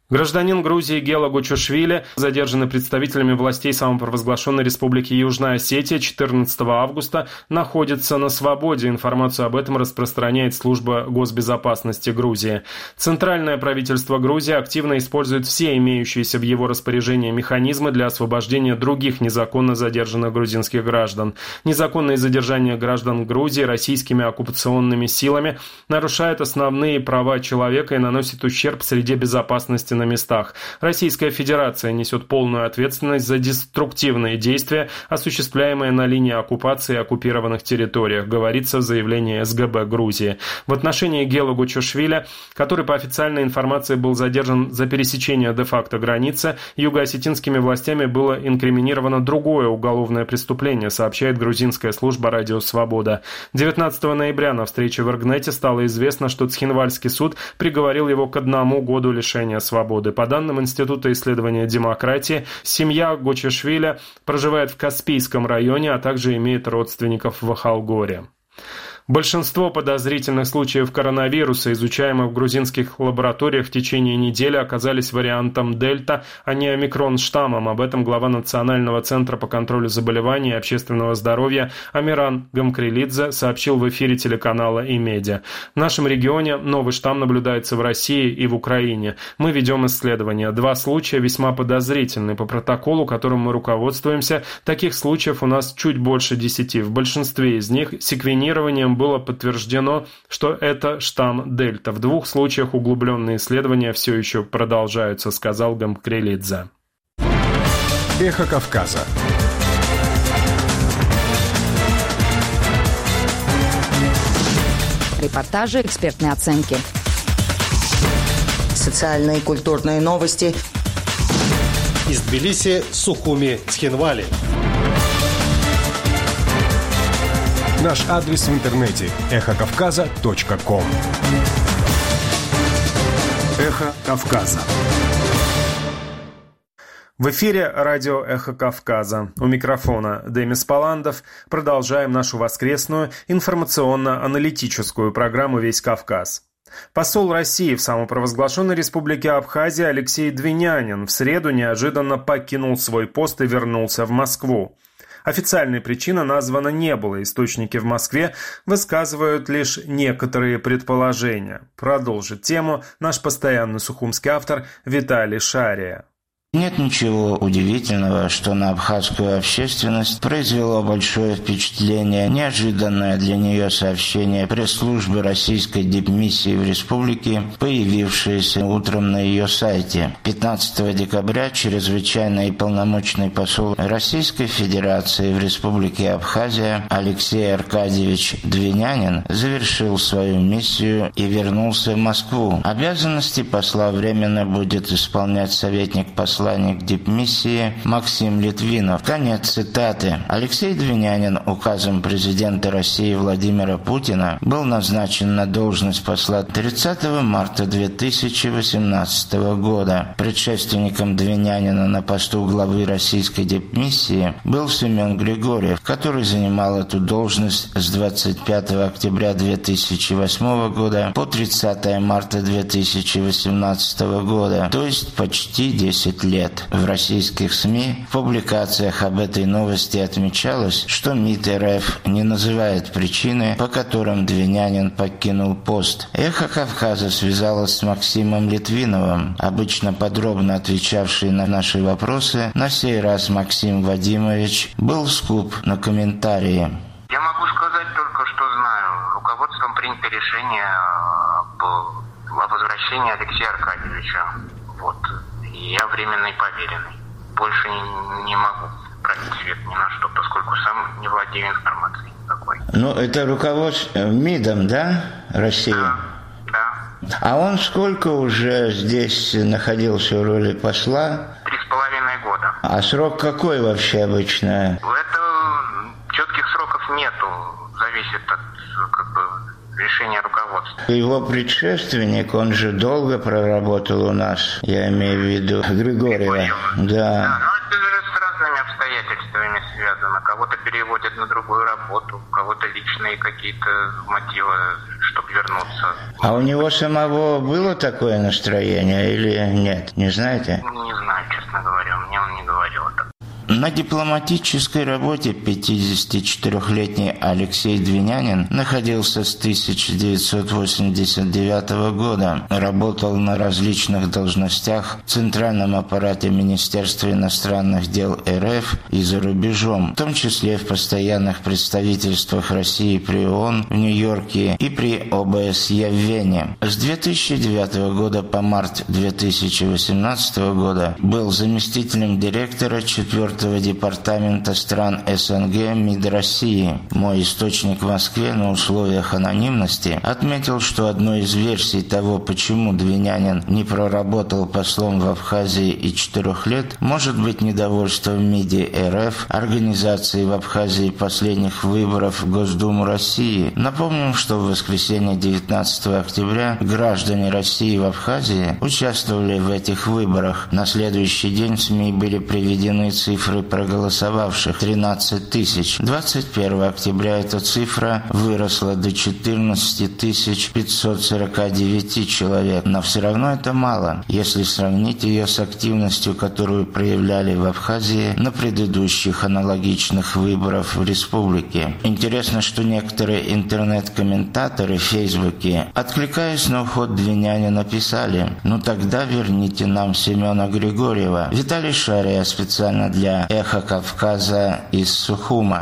Гражданин Грузии Гела Гочушвили, задержанный представителями властей самопровозглашенной Республики Южная Осетия 14 августа, находится на свободе. Информацию об этом распространяет служба госбезопасности Грузии. Центральное правительство Грузии активно использует все имеющиеся в его распоряжении механизмы для освобождения других незаконно задержанных грузинских граждан. Незаконное задержание граждан Грузии российскими оккупационными силами нарушает основные права человека и наносит ущерб среде безопасности на местах. Российская Федерация несет полную ответственность за деструктивные действия, осуществляемые на линии оккупации и оккупированных территориях, говорится в заявлении СГБ Грузии. В отношении Гела Гочушвили, который по официальной информации был задержан за пересечение де-факто границы, юго-осетинскими властями было инкриминировано другое уголовное преступление, сообщает грузинская служба «Радио Свобода». 19 ноября на встрече в Иргнете стало известно, что Цхинвальский суд приговорил его к 1 году лишения свободы. По данным Института исследования демократии, семья Гочушвили проживает в Каспийском районе, а также имеет родственников в Ахалгоре. Большинство подозрительных случаев коронавируса, изучаемых в грузинских лабораториях в течение недели, оказались вариантом Дельта, а не омикрон-штаммом. Об этом глава Национального центра по контролю заболеваний и общественного здоровья Амиран Гамкрелидзе сообщил в эфире телеканала «Имедиа». В нашем регионе новый штамм наблюдается в России и в Украине. Мы ведем исследования. 2 случая весьма подозрительны. По протоколу, которым мы руководствуемся, таких случаев у нас чуть больше 10. В большинстве из них секвенированием было подтверждено, что это штамм Дельта. В 2 случаях углубленные исследования все еще продолжаются, сказал Гамкрелидзе. Эхо Кавказа. Репортажи, экспертные оценки. Социальные и культурные новости. Из Тбилиси, Сухуми, Цхинвали. Наш адрес в интернете – эхокавказа.ком. Эхо Кавказа. В эфире радио «Эхо Кавказа». У микрофона Демис Паландов. Продолжаем нашу воскресную информационно-аналитическую программу «Весь Кавказ». Посол России в самопровозглашенной республике Абхазия Алексей Двинянин в среду неожиданно покинул свой пост и вернулся в Москву. Официальной причины названо не было. Источники в Москве высказывают лишь некоторые предположения. Продолжит тему наш постоянный сухумский автор Виталий Шария. Нет ничего удивительного, что на абхазскую общественность произвело большое впечатление неожиданное для нее сообщение пресс-службы российской дипмиссии в республике, появившееся утром на ее сайте. 15 декабря чрезвычайный и полномочный посол Российской Федерации в республике Абхазия Алексей Аркадьевич Двинянин завершил свою миссию и вернулся в Москву. Обязанности посла временно будет исполнять советник посла дипмиссии Максим Литвинов. Конец цитаты. Алексей Двинянин указом президента России Владимира Путина был назначен на должность посла 30 марта 2018 года. Предшественником Двинянина на посту главы российской дипмиссии был Семен Григорьев, который занимал эту должность с 25 октября 2008 года по 30 марта 2018 года, то есть почти 10 лет. В российских СМИ в публикациях об этой новости отмечалось, что МИД РФ не называет причины, по которым Двинянин покинул пост. Эхо Кавказа связалось с Максимом Литвиновым, обычно подробно отвечавший на наши вопросы. На сей раз Максим Вадимович был скуп на комментарии. Я могу сказать только, что знаю. Руководством принято решение о возвращении Алексея Аркадьевича. Вот. Я временный поверенный. Больше не могу брать свет ни на что, поскольку сам не владею информацией такой. Ну, это руководство МИДом, да, России? Да. А он сколько уже здесь находился в роли посла? 3,5 года. А срок какой вообще обычно? Это четких сроков нету. Зависит от решения руководства. Его предшественник, он же долго проработал у нас, я имею в виду Григорьева. Да. Но это же с разными обстоятельствами связано. Кого-то переводят на другую работу, у кого-то личные какие-то мотивы, чтобы вернуться. А у него самого было такое настроение или нет? Не знаете? Не знаю, честно говоря, мне он не говорил это. На дипломатической работе 54-летний Алексей Двинянин находился с 1989 года. Работал на различных должностях в Центральном аппарате Министерства иностранных дел РФ и за рубежом, в том числе в постоянных представительствах России при ООН в Нью-Йорке и при ОБСЕ в Вене. С 2009 года по март 2018 года был заместителем директора 4-го департамента стран СНГ МИД России. Мой источник в Москве на условиях анонимности отметил, что одной из версий того, почему Двинянин не проработал послом в Абхазии и 4 лет, может быть недовольство в МИДе РФ организацией в Абхазии последних выборов в Госдуму России. Напомним, что в воскресенье 19 октября граждане России в Абхазии участвовали в этих выборах. На следующий день в СМИ были приведены цифры проголосовавших — 13 тысяч. 21 октября эта цифра выросла до 14 549 человек. Но все равно это мало, если сравнить ее с активностью, которую проявляли в Абхазии на предыдущих аналогичных выборах в республике. Интересно, что некоторые интернет-комментаторы в Фейсбуке, откликаясь на уход Двинянина, написали: «Ну тогда верните нам Семена Григорьева». Виталий Шария специально для «Эхо Кавказа» из Сухума.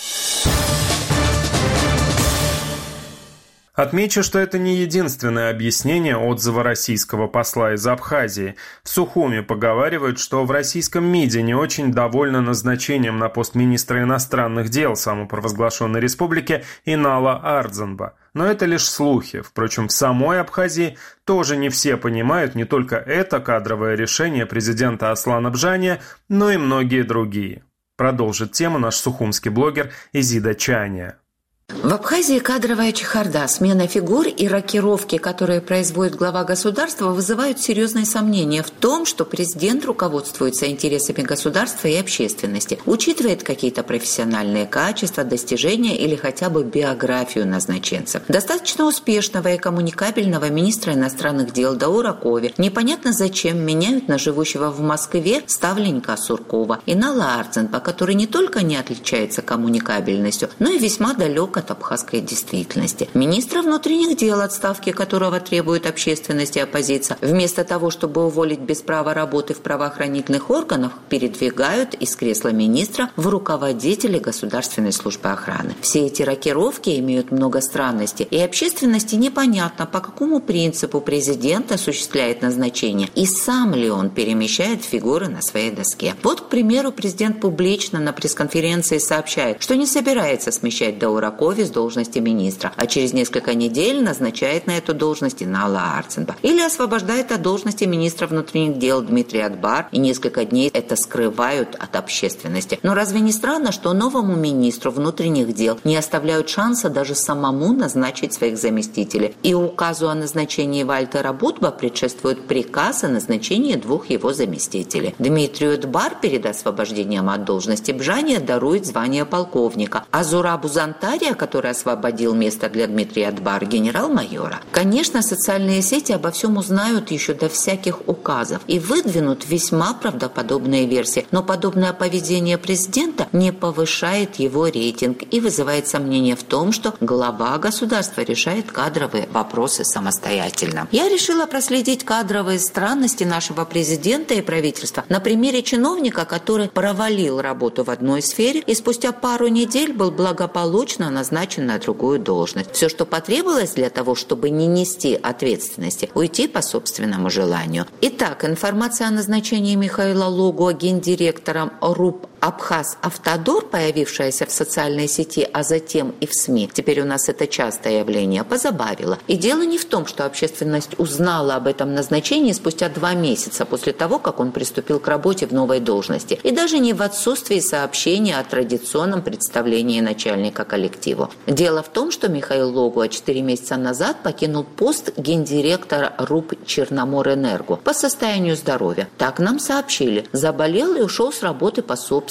Отмечу, что это не единственное объяснение отзыва российского посла из Абхазии. В Сухуме поговаривают, что в российском МИДе не очень довольны назначением на пост министра иностранных дел самопровозглашенной республики Инала Ардзанба. Но это лишь слухи. Впрочем, в самой Абхазии тоже не все понимают не только это кадровое решение президента Аслана Бжания, но и многие другие. Продолжит тему наш сухумский блогер Изида Чания. В Абхазии кадровая чехарда, смена фигур и рокировки, которые производит глава государства, вызывают серьезные сомнения в том, что президент руководствуется интересами государства и общественности, учитывает какие-то профессиональные качества, достижения или хотя бы биографию назначенцев. Достаточно успешного и коммуникабельного министра иностранных дел Даура Кови непонятно зачем меняют на живущего в Москве ставленника Суркова Инала Ардзанба, который не только не отличается коммуникабельностью, но и весьма далек от абхазской действительности. Министра внутренних дел, отставки которого требует общественность и оппозиция, вместо того, чтобы уволить без права работы в правоохранительных органах, передвигают из кресла министра в руководители Государственной службы охраны. Все эти рокировки имеют много странностей, и общественности непонятно, по какому принципу президент осуществляет назначение и сам ли он перемещает фигуры на своей доске. Вот, к примеру, президент публично на пресс-конференции сообщает, что не собирается смещать Даура Кови с должности министра, а через несколько недель назначает на эту должность Инала Ардзанба. Или освобождает от должности министра внутренних дел Дмитрия Адбар, и несколько дней это скрывают от общественности. Но разве не странно, что новому министру внутренних дел не оставляют шанса даже самому назначить своих заместителей? И указу о назначении Вальтера Будба предшествует приказ о назначении 2 его заместителей. Дмитрию Адбар перед освобождением от должности Бжания дарует звание полковника, а Зурабу Зантария, который освободил место для Дмитрия Адбар, генерал-майора. Конечно, социальные сети обо всем узнают еще до всяких указов и выдвинут весьма правдоподобные версии, но подобное поведение президента не повышает его рейтинг и вызывает сомнения в том, что глава государства решает кадровые вопросы самостоятельно. Я решила проследить кадровые странности нашего президента и правительства на примере чиновника, который провалил работу в одной сфере и спустя пару недель был благополучно назначен на другую должность. Все, что потребовалось для того, чтобы не нести ответственности, уйти по собственному желанию. Итак, информация о назначении Михаила Логуа гендиректором РУП Абхаз Автодор, появившаяся в социальной сети, а затем и в СМИ, теперь у нас это частое явление, позабавило. И дело не в том, что общественность узнала об этом назначении спустя 2 месяца после того, как он приступил к работе в новой должности, и даже не в отсутствии сообщения о традиционном представлении начальника коллективу. Дело в том, что Михаил Логуа 4 месяца назад покинул пост гендиректора РУП Черноморэнерго по состоянию здоровья. Так нам сообщили. Заболел и ушел с работы по собственному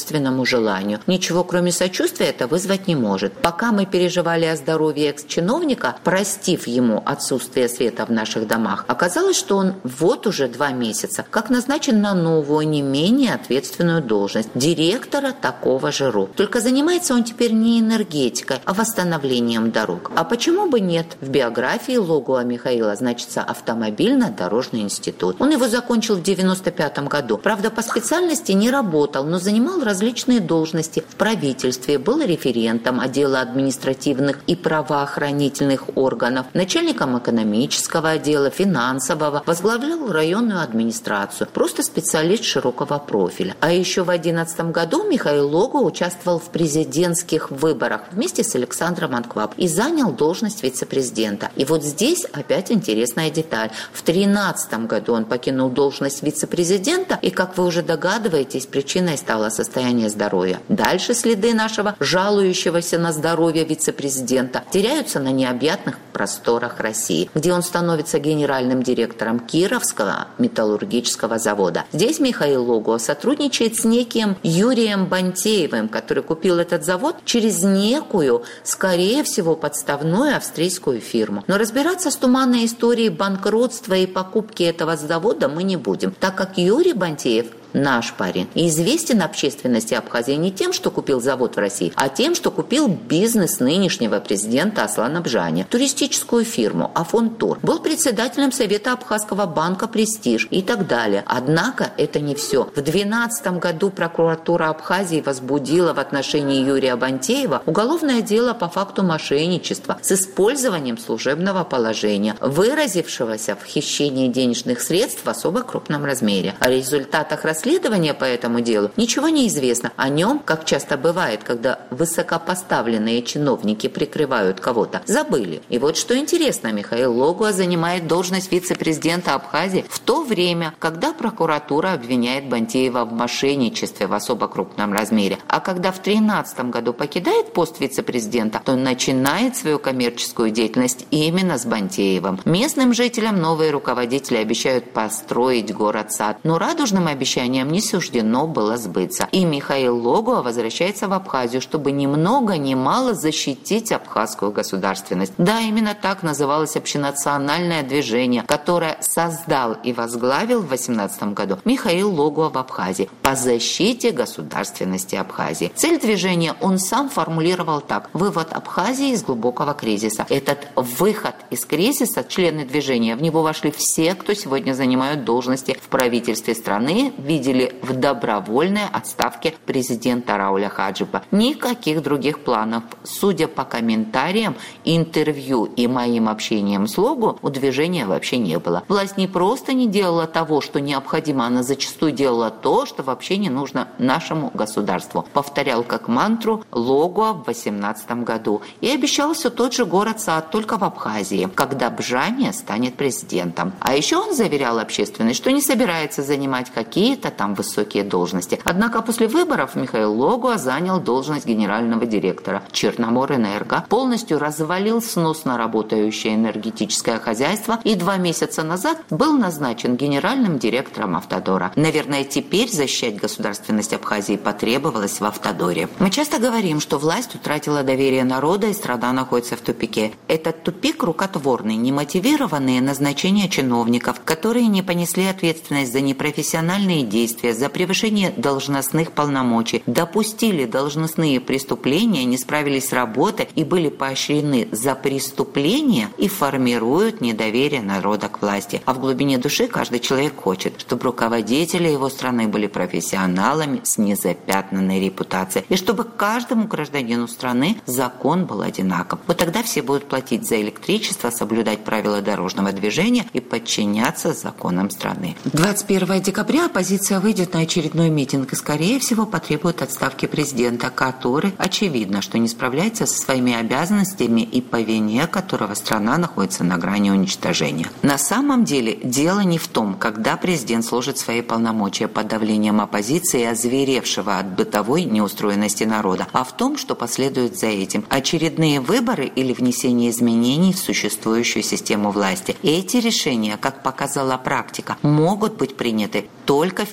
собственному желанию. Ничего, кроме сочувствия, это вызвать не может. Пока мы переживали о здоровье экс-чиновника, простив ему отсутствие света в наших домах, оказалось, что он вот уже 2 месяца как назначен на новую, не менее ответственную должность директора такого же РУ. Только занимается он теперь не энергетикой, а восстановлением дорог. А почему бы нет? В биографии Логуа Михаила значится автомобильно-дорожный институт. Он его закончил в 1995 году. Правда, по специальности не работал, но занимал различные должности в правительстве, был референтом отдела административных и правоохранительных органов, начальником экономического отдела, финансового, возглавлял районную администрацию. Просто специалист широкого профиля. А еще в 2011 году Михаил Логуа участвовал в президентских выборах вместе с Александром Анкваб и занял должность вице-президента. И вот здесь опять интересная деталь. В 2013 году он покинул должность вице-президента, и, как вы уже догадываетесь, причиной стало состояние здоровья. Дальше следы нашего жалующегося на здоровье вице-президента теряются на необъятных просторах России, где он становится генеральным директором Кировского металлургического завода. Здесь Михаил Логуа сотрудничает с неким Юрием Бантеевым, который купил этот завод через некую, скорее всего, подставную австрийскую фирму. Но разбираться с туманной историей банкротства и покупки этого завода мы не будем, так как Юрий Бантеев наш парень. И известен общественности Абхазии не тем, что купил завод в России, а тем, что купил бизнес нынешнего президента Аслана Бжани, туристическую фирму Афонтур, был председателем Совета Абхазского банка «Престиж» и так далее. Однако это не все. В 2012 году прокуратура Абхазии возбудила в отношении Юрия Бантеева уголовное дело по факту мошенничества с использованием служебного положения, выразившегося в хищении денежных средств в особо крупном размере. О результатах расследования по этому делу ничего не известно. О нем, как часто бывает, когда высокопоставленные чиновники прикрывают кого-то, забыли. И вот что интересно, Михаил Логуа занимает должность вице-президента Абхазии в то время, когда прокуратура обвиняет Бантеева в мошенничестве в особо крупном размере. А когда в 2013 году покидает пост вице-президента, то начинает свою коммерческую деятельность именно с Бантеевым. Местным жителям новые руководители обещают построить город-сад, но радужным обещаниям не суждено было сбыться. И Михаил Логуа возвращается в Абхазию, чтобы ни много ни мало защитить абхазскую государственность. Да, именно так называлось общенациональное движение, которое создал и возглавил в 2018 году Михаил Логуа в Абхазии по защите государственности Абхазии. Цель движения он сам формулировал так: вывод Абхазии из глубокого кризиса. Этот выход из кризиса, члены движения, в него вошли все, кто сегодня занимают должности в правительстве страны, видели в добровольной отставке президента Рауля Хаджипа. Никаких других планов. Судя по комментариям, интервью и моим общениям с Логуа, у движения вообще не было. Власть не просто не делала того, что необходимо, она зачастую делала то, что вообще не нужно нашему государству. Повторял как мантру Логуа в 2018 году. И обещал все тот же город-сад, только в Абхазии, когда Бжани станет президентом. А еще он заверял общественность, что не собирается занимать какие-то там высокие должности. Однако после выборов Михаил Логуа занял должность генерального директора Черноморэнерго, полностью развалил сносно работающее энергетическое хозяйство и 2 месяца назад был назначен генеральным директором Автодора. Наверное, теперь защищать государственность Абхазии потребовалось в Автодоре. Мы часто говорим, что власть утратила доверие народа и страна находится в тупике. Этот тупик рукотворный, немотивированные назначения чиновников, которые не понесли ответственность за непрофессиональные действия, за превышение должностных полномочий, допустили должностные преступления, не справились с работой и были поощрены за преступления и формируют недоверие народа к власти. А в глубине души каждый человек хочет, чтобы руководители его страны были профессионалами с незапятнанной репутацией, и чтобы каждому гражданину страны закон был одинаков. Вот тогда все будут платить за электричество, соблюдать правила дорожного движения и подчиняться законам страны. 21 декабря оппозиция выйдет на очередной митинг и, скорее всего, потребует отставки президента, который, очевидно, что не справляется со своими обязанностями и по вине которого страна находится на грани уничтожения. На самом деле, дело не в том, когда президент сложит свои полномочия под давлением оппозиции, озверевшего от бытовой неустроенности народа, а в том, что последует за этим: очередные выборы или внесение изменений в существующую систему власти. Эти решения, как показала практика, могут быть приняты только в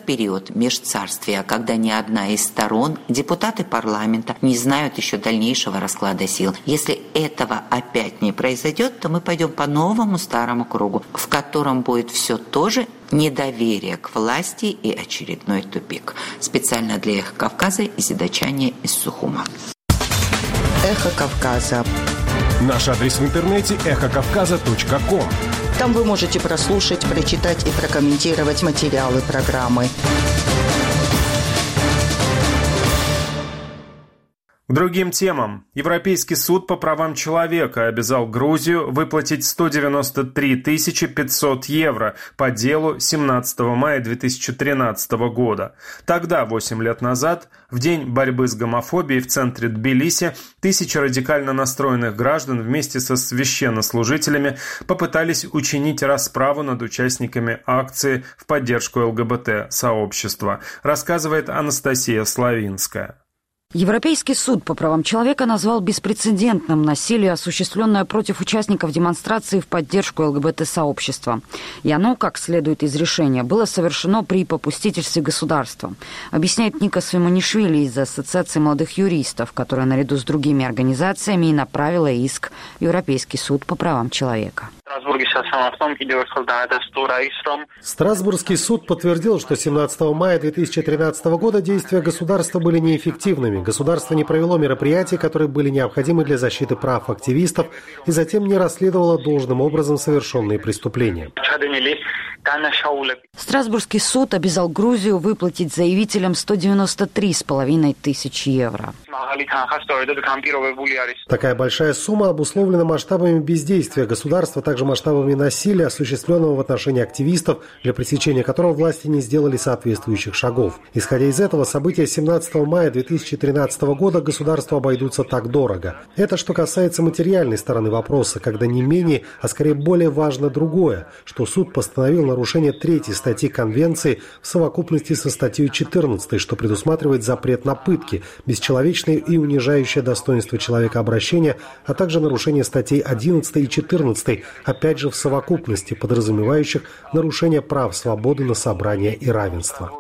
в период межцарствия, когда ни одна из сторон, депутаты парламента, не знают еще дальнейшего расклада сил. Если этого опять не произойдет, то мы пойдем по новому старому кругу, в котором будет все то же недоверие к власти и очередной тупик. Специально для «Эхо Кавказа» Изидачане из Сухума. Эхо Кавказа. Наш адрес в интернете эхокавказа.ком. Там вы можете прослушать, прочитать и прокомментировать материалы программы. К другим темам. Европейский суд по правам человека обязал Грузию выплатить 193 500 евро по делу 17 мая 2013 года. Тогда, 8 лет назад, в день борьбы с гомофобией в центре Тбилиси, тысячи радикально настроенных граждан вместе со священнослужителями попытались учинить расправу над участниками акции в поддержку ЛГБТ-сообщества, рассказывает Анастасия Славинская. Европейский суд по правам человека назвал беспрецедентным насилие, осуществленное против участников демонстрации в поддержку ЛГБТ-сообщества. И оно, как следует из решения, было совершено при попустительстве государства. Объясняет Ника Свимонишвили из Ассоциации молодых юристов, которая наряду с другими организациями и направила иск в Европейский суд по правам человека. Страсбургский суд подтвердил, что 17 мая 2013 года действия государства были неэффективными. Государство не провело мероприятий, которые были необходимы для защиты прав активистов, и затем не расследовало должным образом совершенные преступления. Страсбургский суд обязал Грузию выплатить заявителям 193,5 тысячи евро. Такая большая сумма обусловлена масштабами бездействия государства, также масштабами насилия, осуществленного в отношении активистов, для пресечения которого власти не сделали соответствующих шагов. Исходя из этого, события 17 мая 2013 года государству обойдутся так дорого. Это что касается материальной стороны вопроса, когда не менее, а скорее более важно другое, что суд постановил нарушение 3-й статьи Конвенции в совокупности со статьей 14, что предусматривает запрет на пытки, бесчеловечное и унижающее достоинство человека обращение, а также нарушение статей 11 и 14, опять же в совокупности, подразумевающих нарушение прав свободы на собрание и равенство.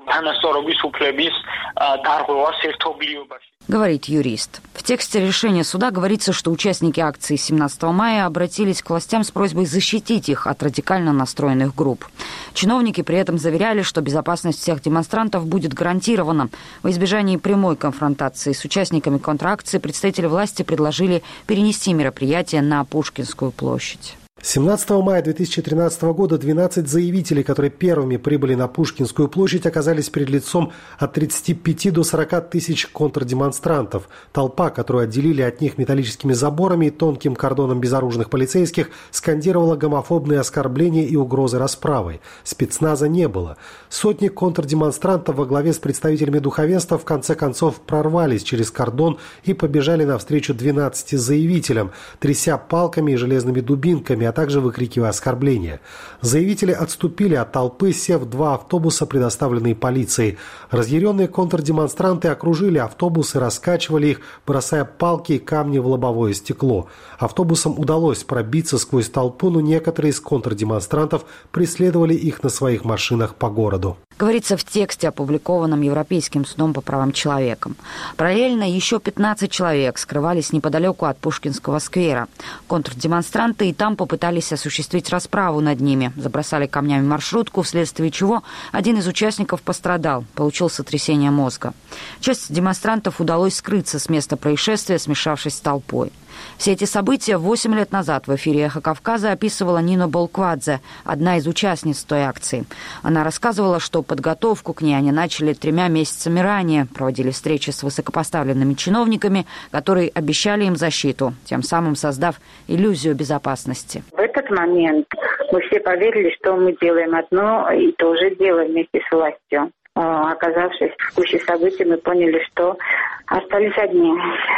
Говорит юрист. В тексте решения суда говорится, что участники акции 17 мая обратились к властям с просьбой защитить их от радикально настроенных групп. Чиновники при этом заверяли, что безопасность всех демонстрантов будет гарантирована. Во избежании прямой конфронтации с участниками контракции представители власти предложили перенести мероприятие на Пушкинскую площадь. 17 мая 2013 года 12 заявителей, которые первыми прибыли на Пушкинскую площадь, оказались перед лицом от 35 до 40 тысяч контрдемонстрантов. Толпа, которую отделили от них металлическими заборами и тонким кордоном безоружных полицейских, скандировала гомофобные оскорбления и угрозы расправой. Спецназа не было. Сотни контрдемонстрантов во главе с представителями духовенства в конце концов прорвались через кордон и побежали навстречу 12 заявителям, тряся палками и железными дубинками, а также выкрикивая оскорбления. Заявители отступили от толпы, сев в 2 автобуса, предоставленные полицией. Разъяренные контрдемонстранты окружили автобусы, раскачивали их, бросая палки и камни в лобовое стекло. Автобусам удалось пробиться сквозь толпу, но некоторые из контрдемонстрантов преследовали их на своих машинах по городу. Говорится в тексте, опубликованном Европейским судом по правам человека. Параллельно еще 15 человек скрывались неподалеку от Пушкинского сквера. Контрдемонстранты и там попытались осуществить расправу над ними. Забросали камнями маршрутку, вследствие чего один из участников пострадал, получил сотрясение мозга. Часть демонстрантов удалось скрыться с места происшествия, смешавшись с толпой. Все эти события 8 лет назад в эфире «Эхо Кавказа» описывала Нина Болквадзе, одна из участниц той акции. Она рассказывала, что подготовку к ней они начали 3 месяцами ранее, проводили встречи с высокопоставленными чиновниками, которые обещали им защиту, тем самым создав иллюзию безопасности. В этот момент мы все поверили, что мы делаем одно и то же дело вместе с властью. Оказавшись в куче событий, мы поняли, что остались одни.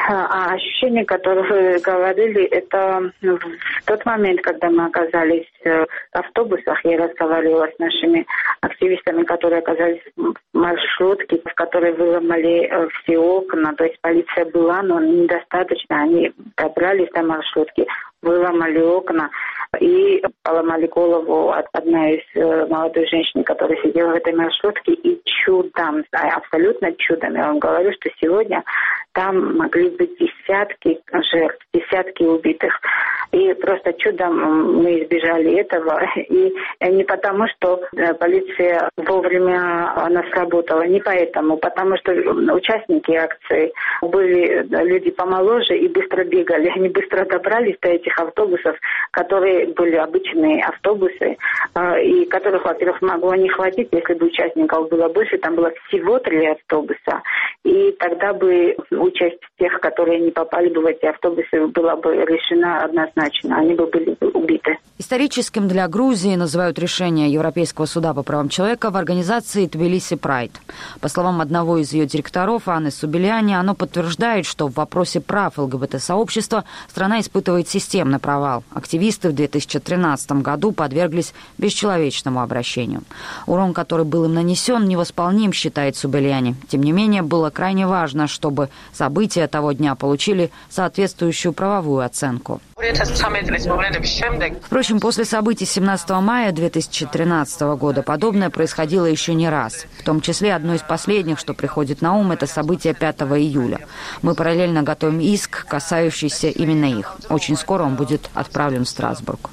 А ощущения, которые вы говорили, это в тот момент, когда мы оказались в автобусах, я разговаривала с нашими активистами, которые оказались в маршрутке, в которой выломали все окна. То есть полиция была, но недостаточно. Они добрались до маршрутки, выломали окна и поломали голову одна из молодой женщин, которая сидела в этой маршрутке, и чудом, абсолютно чудом, я вам говорю, что сегодня там могли быть десятки жертв, десятки убитых. И просто чудом мы избежали этого. И не потому, что полиция вовремя она сработала, не поэтому, потому что участники акции были люди помоложе и быстро бегали. Они быстро добрались до этих автобусов, которые были обычные автобусы, и которых, во-первых, могло не хватить, если бы участников было больше. Там было всего 3 автобуса. И тогда бы участь тех, которые не попали бы в эти автобусы, была бы решена однозначно. Они бы были убиты. Историческим для Грузии называют решение Европейского суда по правам человека в организации Тбилиси Прайд. По словам одного из ее директоров, Анны Субеляни, оно подтверждает, что в вопросе прав ЛГБТ-сообщества страна испытывает системный провал. Активисты в 2013 году подверглись бесчеловечному обращению. Урон, который был им нанесен, невосполним, считает Субеляни. Тем не менее, было крайне важно, чтобы события того дня получили соответствующую правовую оценку. Впрочем, после событий 17 мая 2013 года подобное происходило еще не раз. В том числе одно из последних, что приходит на ум, это событие 5 июля. Мы параллельно готовим иск, касающийся именно их. Очень скоро он будет отправлен в Страсбург.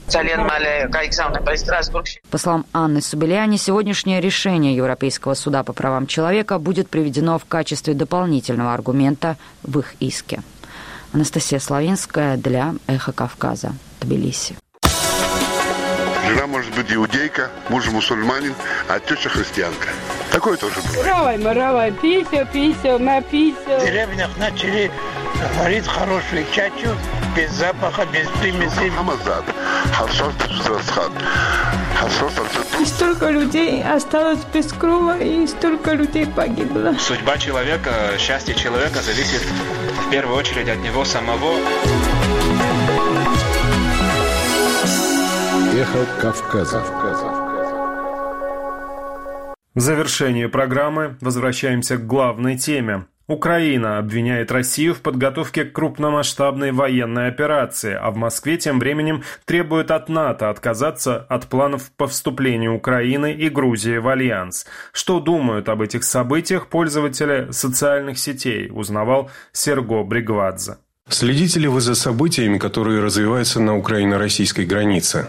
По словам Анны Субеляни, сегодняшнее решение Европейского суда по правам человека будет приведено в качестве дополнительного аргумента в их иске. Анастасия Славинская для «Эхо Кавказа», Тбилиси. Жена может быть иудейка, муж мусульманин, а теща христианка. Такое тоже бывает. Равай, писю, на писю. В деревнях начали варить хорошую чачу, без запаха, без примесей. И столько людей осталось без крова, и столько людей погибло. Судьба человека, счастье человека зависит в первую очередь от него самого. Эхо Кавказа. В завершении программы возвращаемся к главной теме. Украина обвиняет Россию в подготовке к крупномасштабной военной операции, а в Москве тем временем требует от НАТО отказаться от планов по вступлению Украины и Грузии в альянс. Что думают об этих событиях пользователи социальных сетей, узнавал Серго Бригвадзе. Следите ли вы за событиями, которые развиваются на украино-российской границе?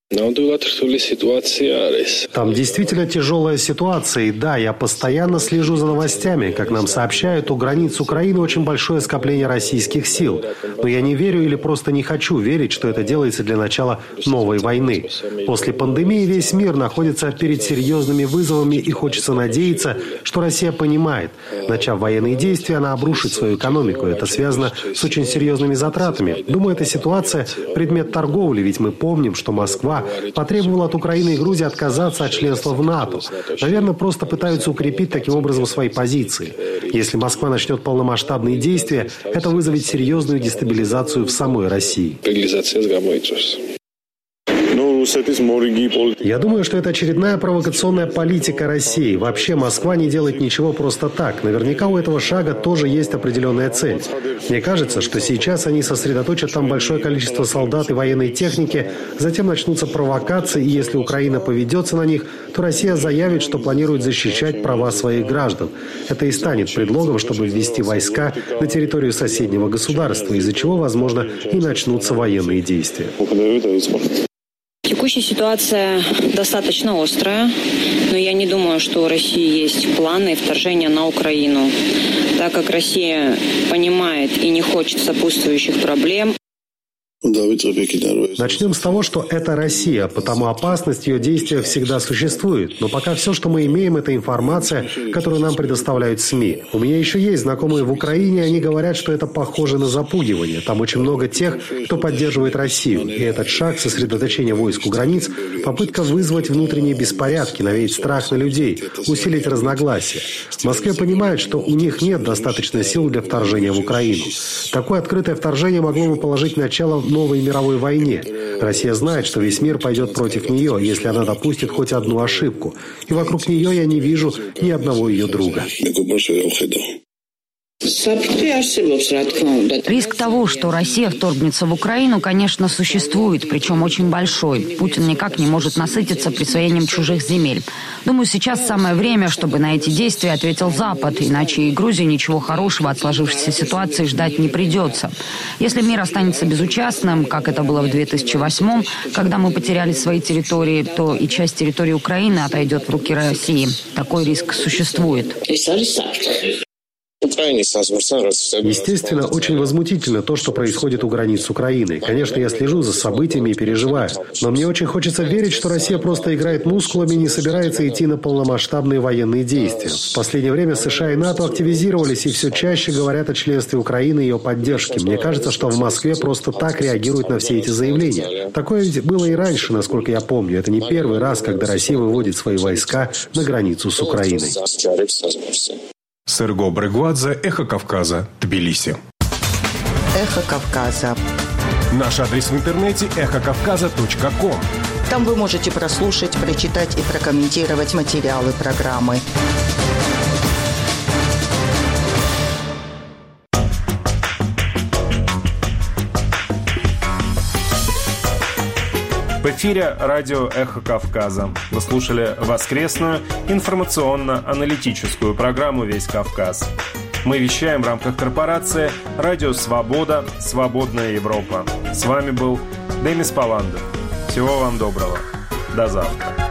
Там действительно тяжелая ситуация, и да, я постоянно слежу за новостями. Как нам сообщают, у границ Украины очень большое скопление российских сил. Но я не верю или просто не хочу верить, что это делается для начала новой войны. После пандемии весь мир находится перед серьезными вызовами, и хочется надеяться, что Россия понимает. Начав военные действия, она обрушит свою экономику. Это связано с очень серьезными затратами. Думаю, эта ситуация – предмет торговли, ведь мы помним, что Москва потребовала от Украины и Грузии отказаться от членства в НАТО. Наверное, просто пытаются укрепить таким образом свои позиции. Если Москва начнет полномасштабные действия, это вызовет серьезную дестабилизацию в самой России. Я думаю, что это очередная провокационная политика России. Вообще, Москва не делает ничего просто так. Наверняка у этого шага тоже есть определенная цель. Мне кажется, что сейчас они сосредоточат там большое количество солдат и военной техники, затем начнутся провокации, и если Украина поведется на них, то Россия заявит, что планирует защищать права своих граждан. Это и станет предлогом, чтобы ввести войска на территорию соседнего государства, из-за чего, возможно, и начнутся военные действия. Текущая ситуация достаточно острая, но я не думаю, что у России есть планы вторжения на Украину, так как Россия понимает и не хочет сопутствующих проблем. Начнем с того, что это Россия, потому опасность ее действия всегда существует. Но пока все, что мы имеем, это информация, которую нам предоставляют СМИ. У меня еще есть знакомые в Украине, они говорят, что это похоже на запугивание. Там очень много тех, кто поддерживает Россию. И этот шаг сосредоточения войск у границ – попытка вызвать внутренние беспорядки, навеять страх на людей, усилить разногласия. В Москве понимают, что у них нет достаточно сил для вторжения в Украину. Такое открытое вторжение могло бы положить начало новой мировой войне. Россия знает, что весь мир пойдет против нее, если она допустит хоть одну ошибку. И вокруг нее я не вижу ни одного ее друга. Риск того, что Россия вторгнется в Украину, конечно, существует, причем очень большой. Путин никак не может насытиться присвоением чужих земель. Думаю, сейчас самое время, чтобы на эти действия ответил Запад, иначе и Грузии ничего хорошего от сложившейся ситуации ждать не придется. Если мир останется безучастным, как это было в 2008-м, когда мы потеряли свои территории, то и часть территории Украины отойдет в руки России. Такой риск существует. Естественно, очень возмутительно то, что происходит у границ с Украиной. Конечно, я слежу за событиями и переживаю. Но мне очень хочется верить, что Россия просто играет мускулами и не собирается идти на полномасштабные военные действия. В последнее время США и НАТО активизировались и все чаще говорят о членстве Украины и ее поддержке. Мне кажется, что в Москве просто так реагируют на все эти заявления. Такое ведь было и раньше, насколько я помню. Это не первый раз, когда Россия выводит свои войска на границу с Украиной. Серго Брегуадзе, Эхо Кавказа, Тбилиси. Эхо Кавказа. Наш адрес в интернете эхокавказа.ком. Там вы можете прослушать, прочитать и прокомментировать материалы программы. В эфире радио «Эхо Кавказа». Вы слушали воскресную информационно-аналитическую программу «Весь Кавказ». Мы вещаем в рамках корпорации «Радио Свобода. Свободная Европа». С вами был Демис Паландов. Всего вам доброго. До завтра.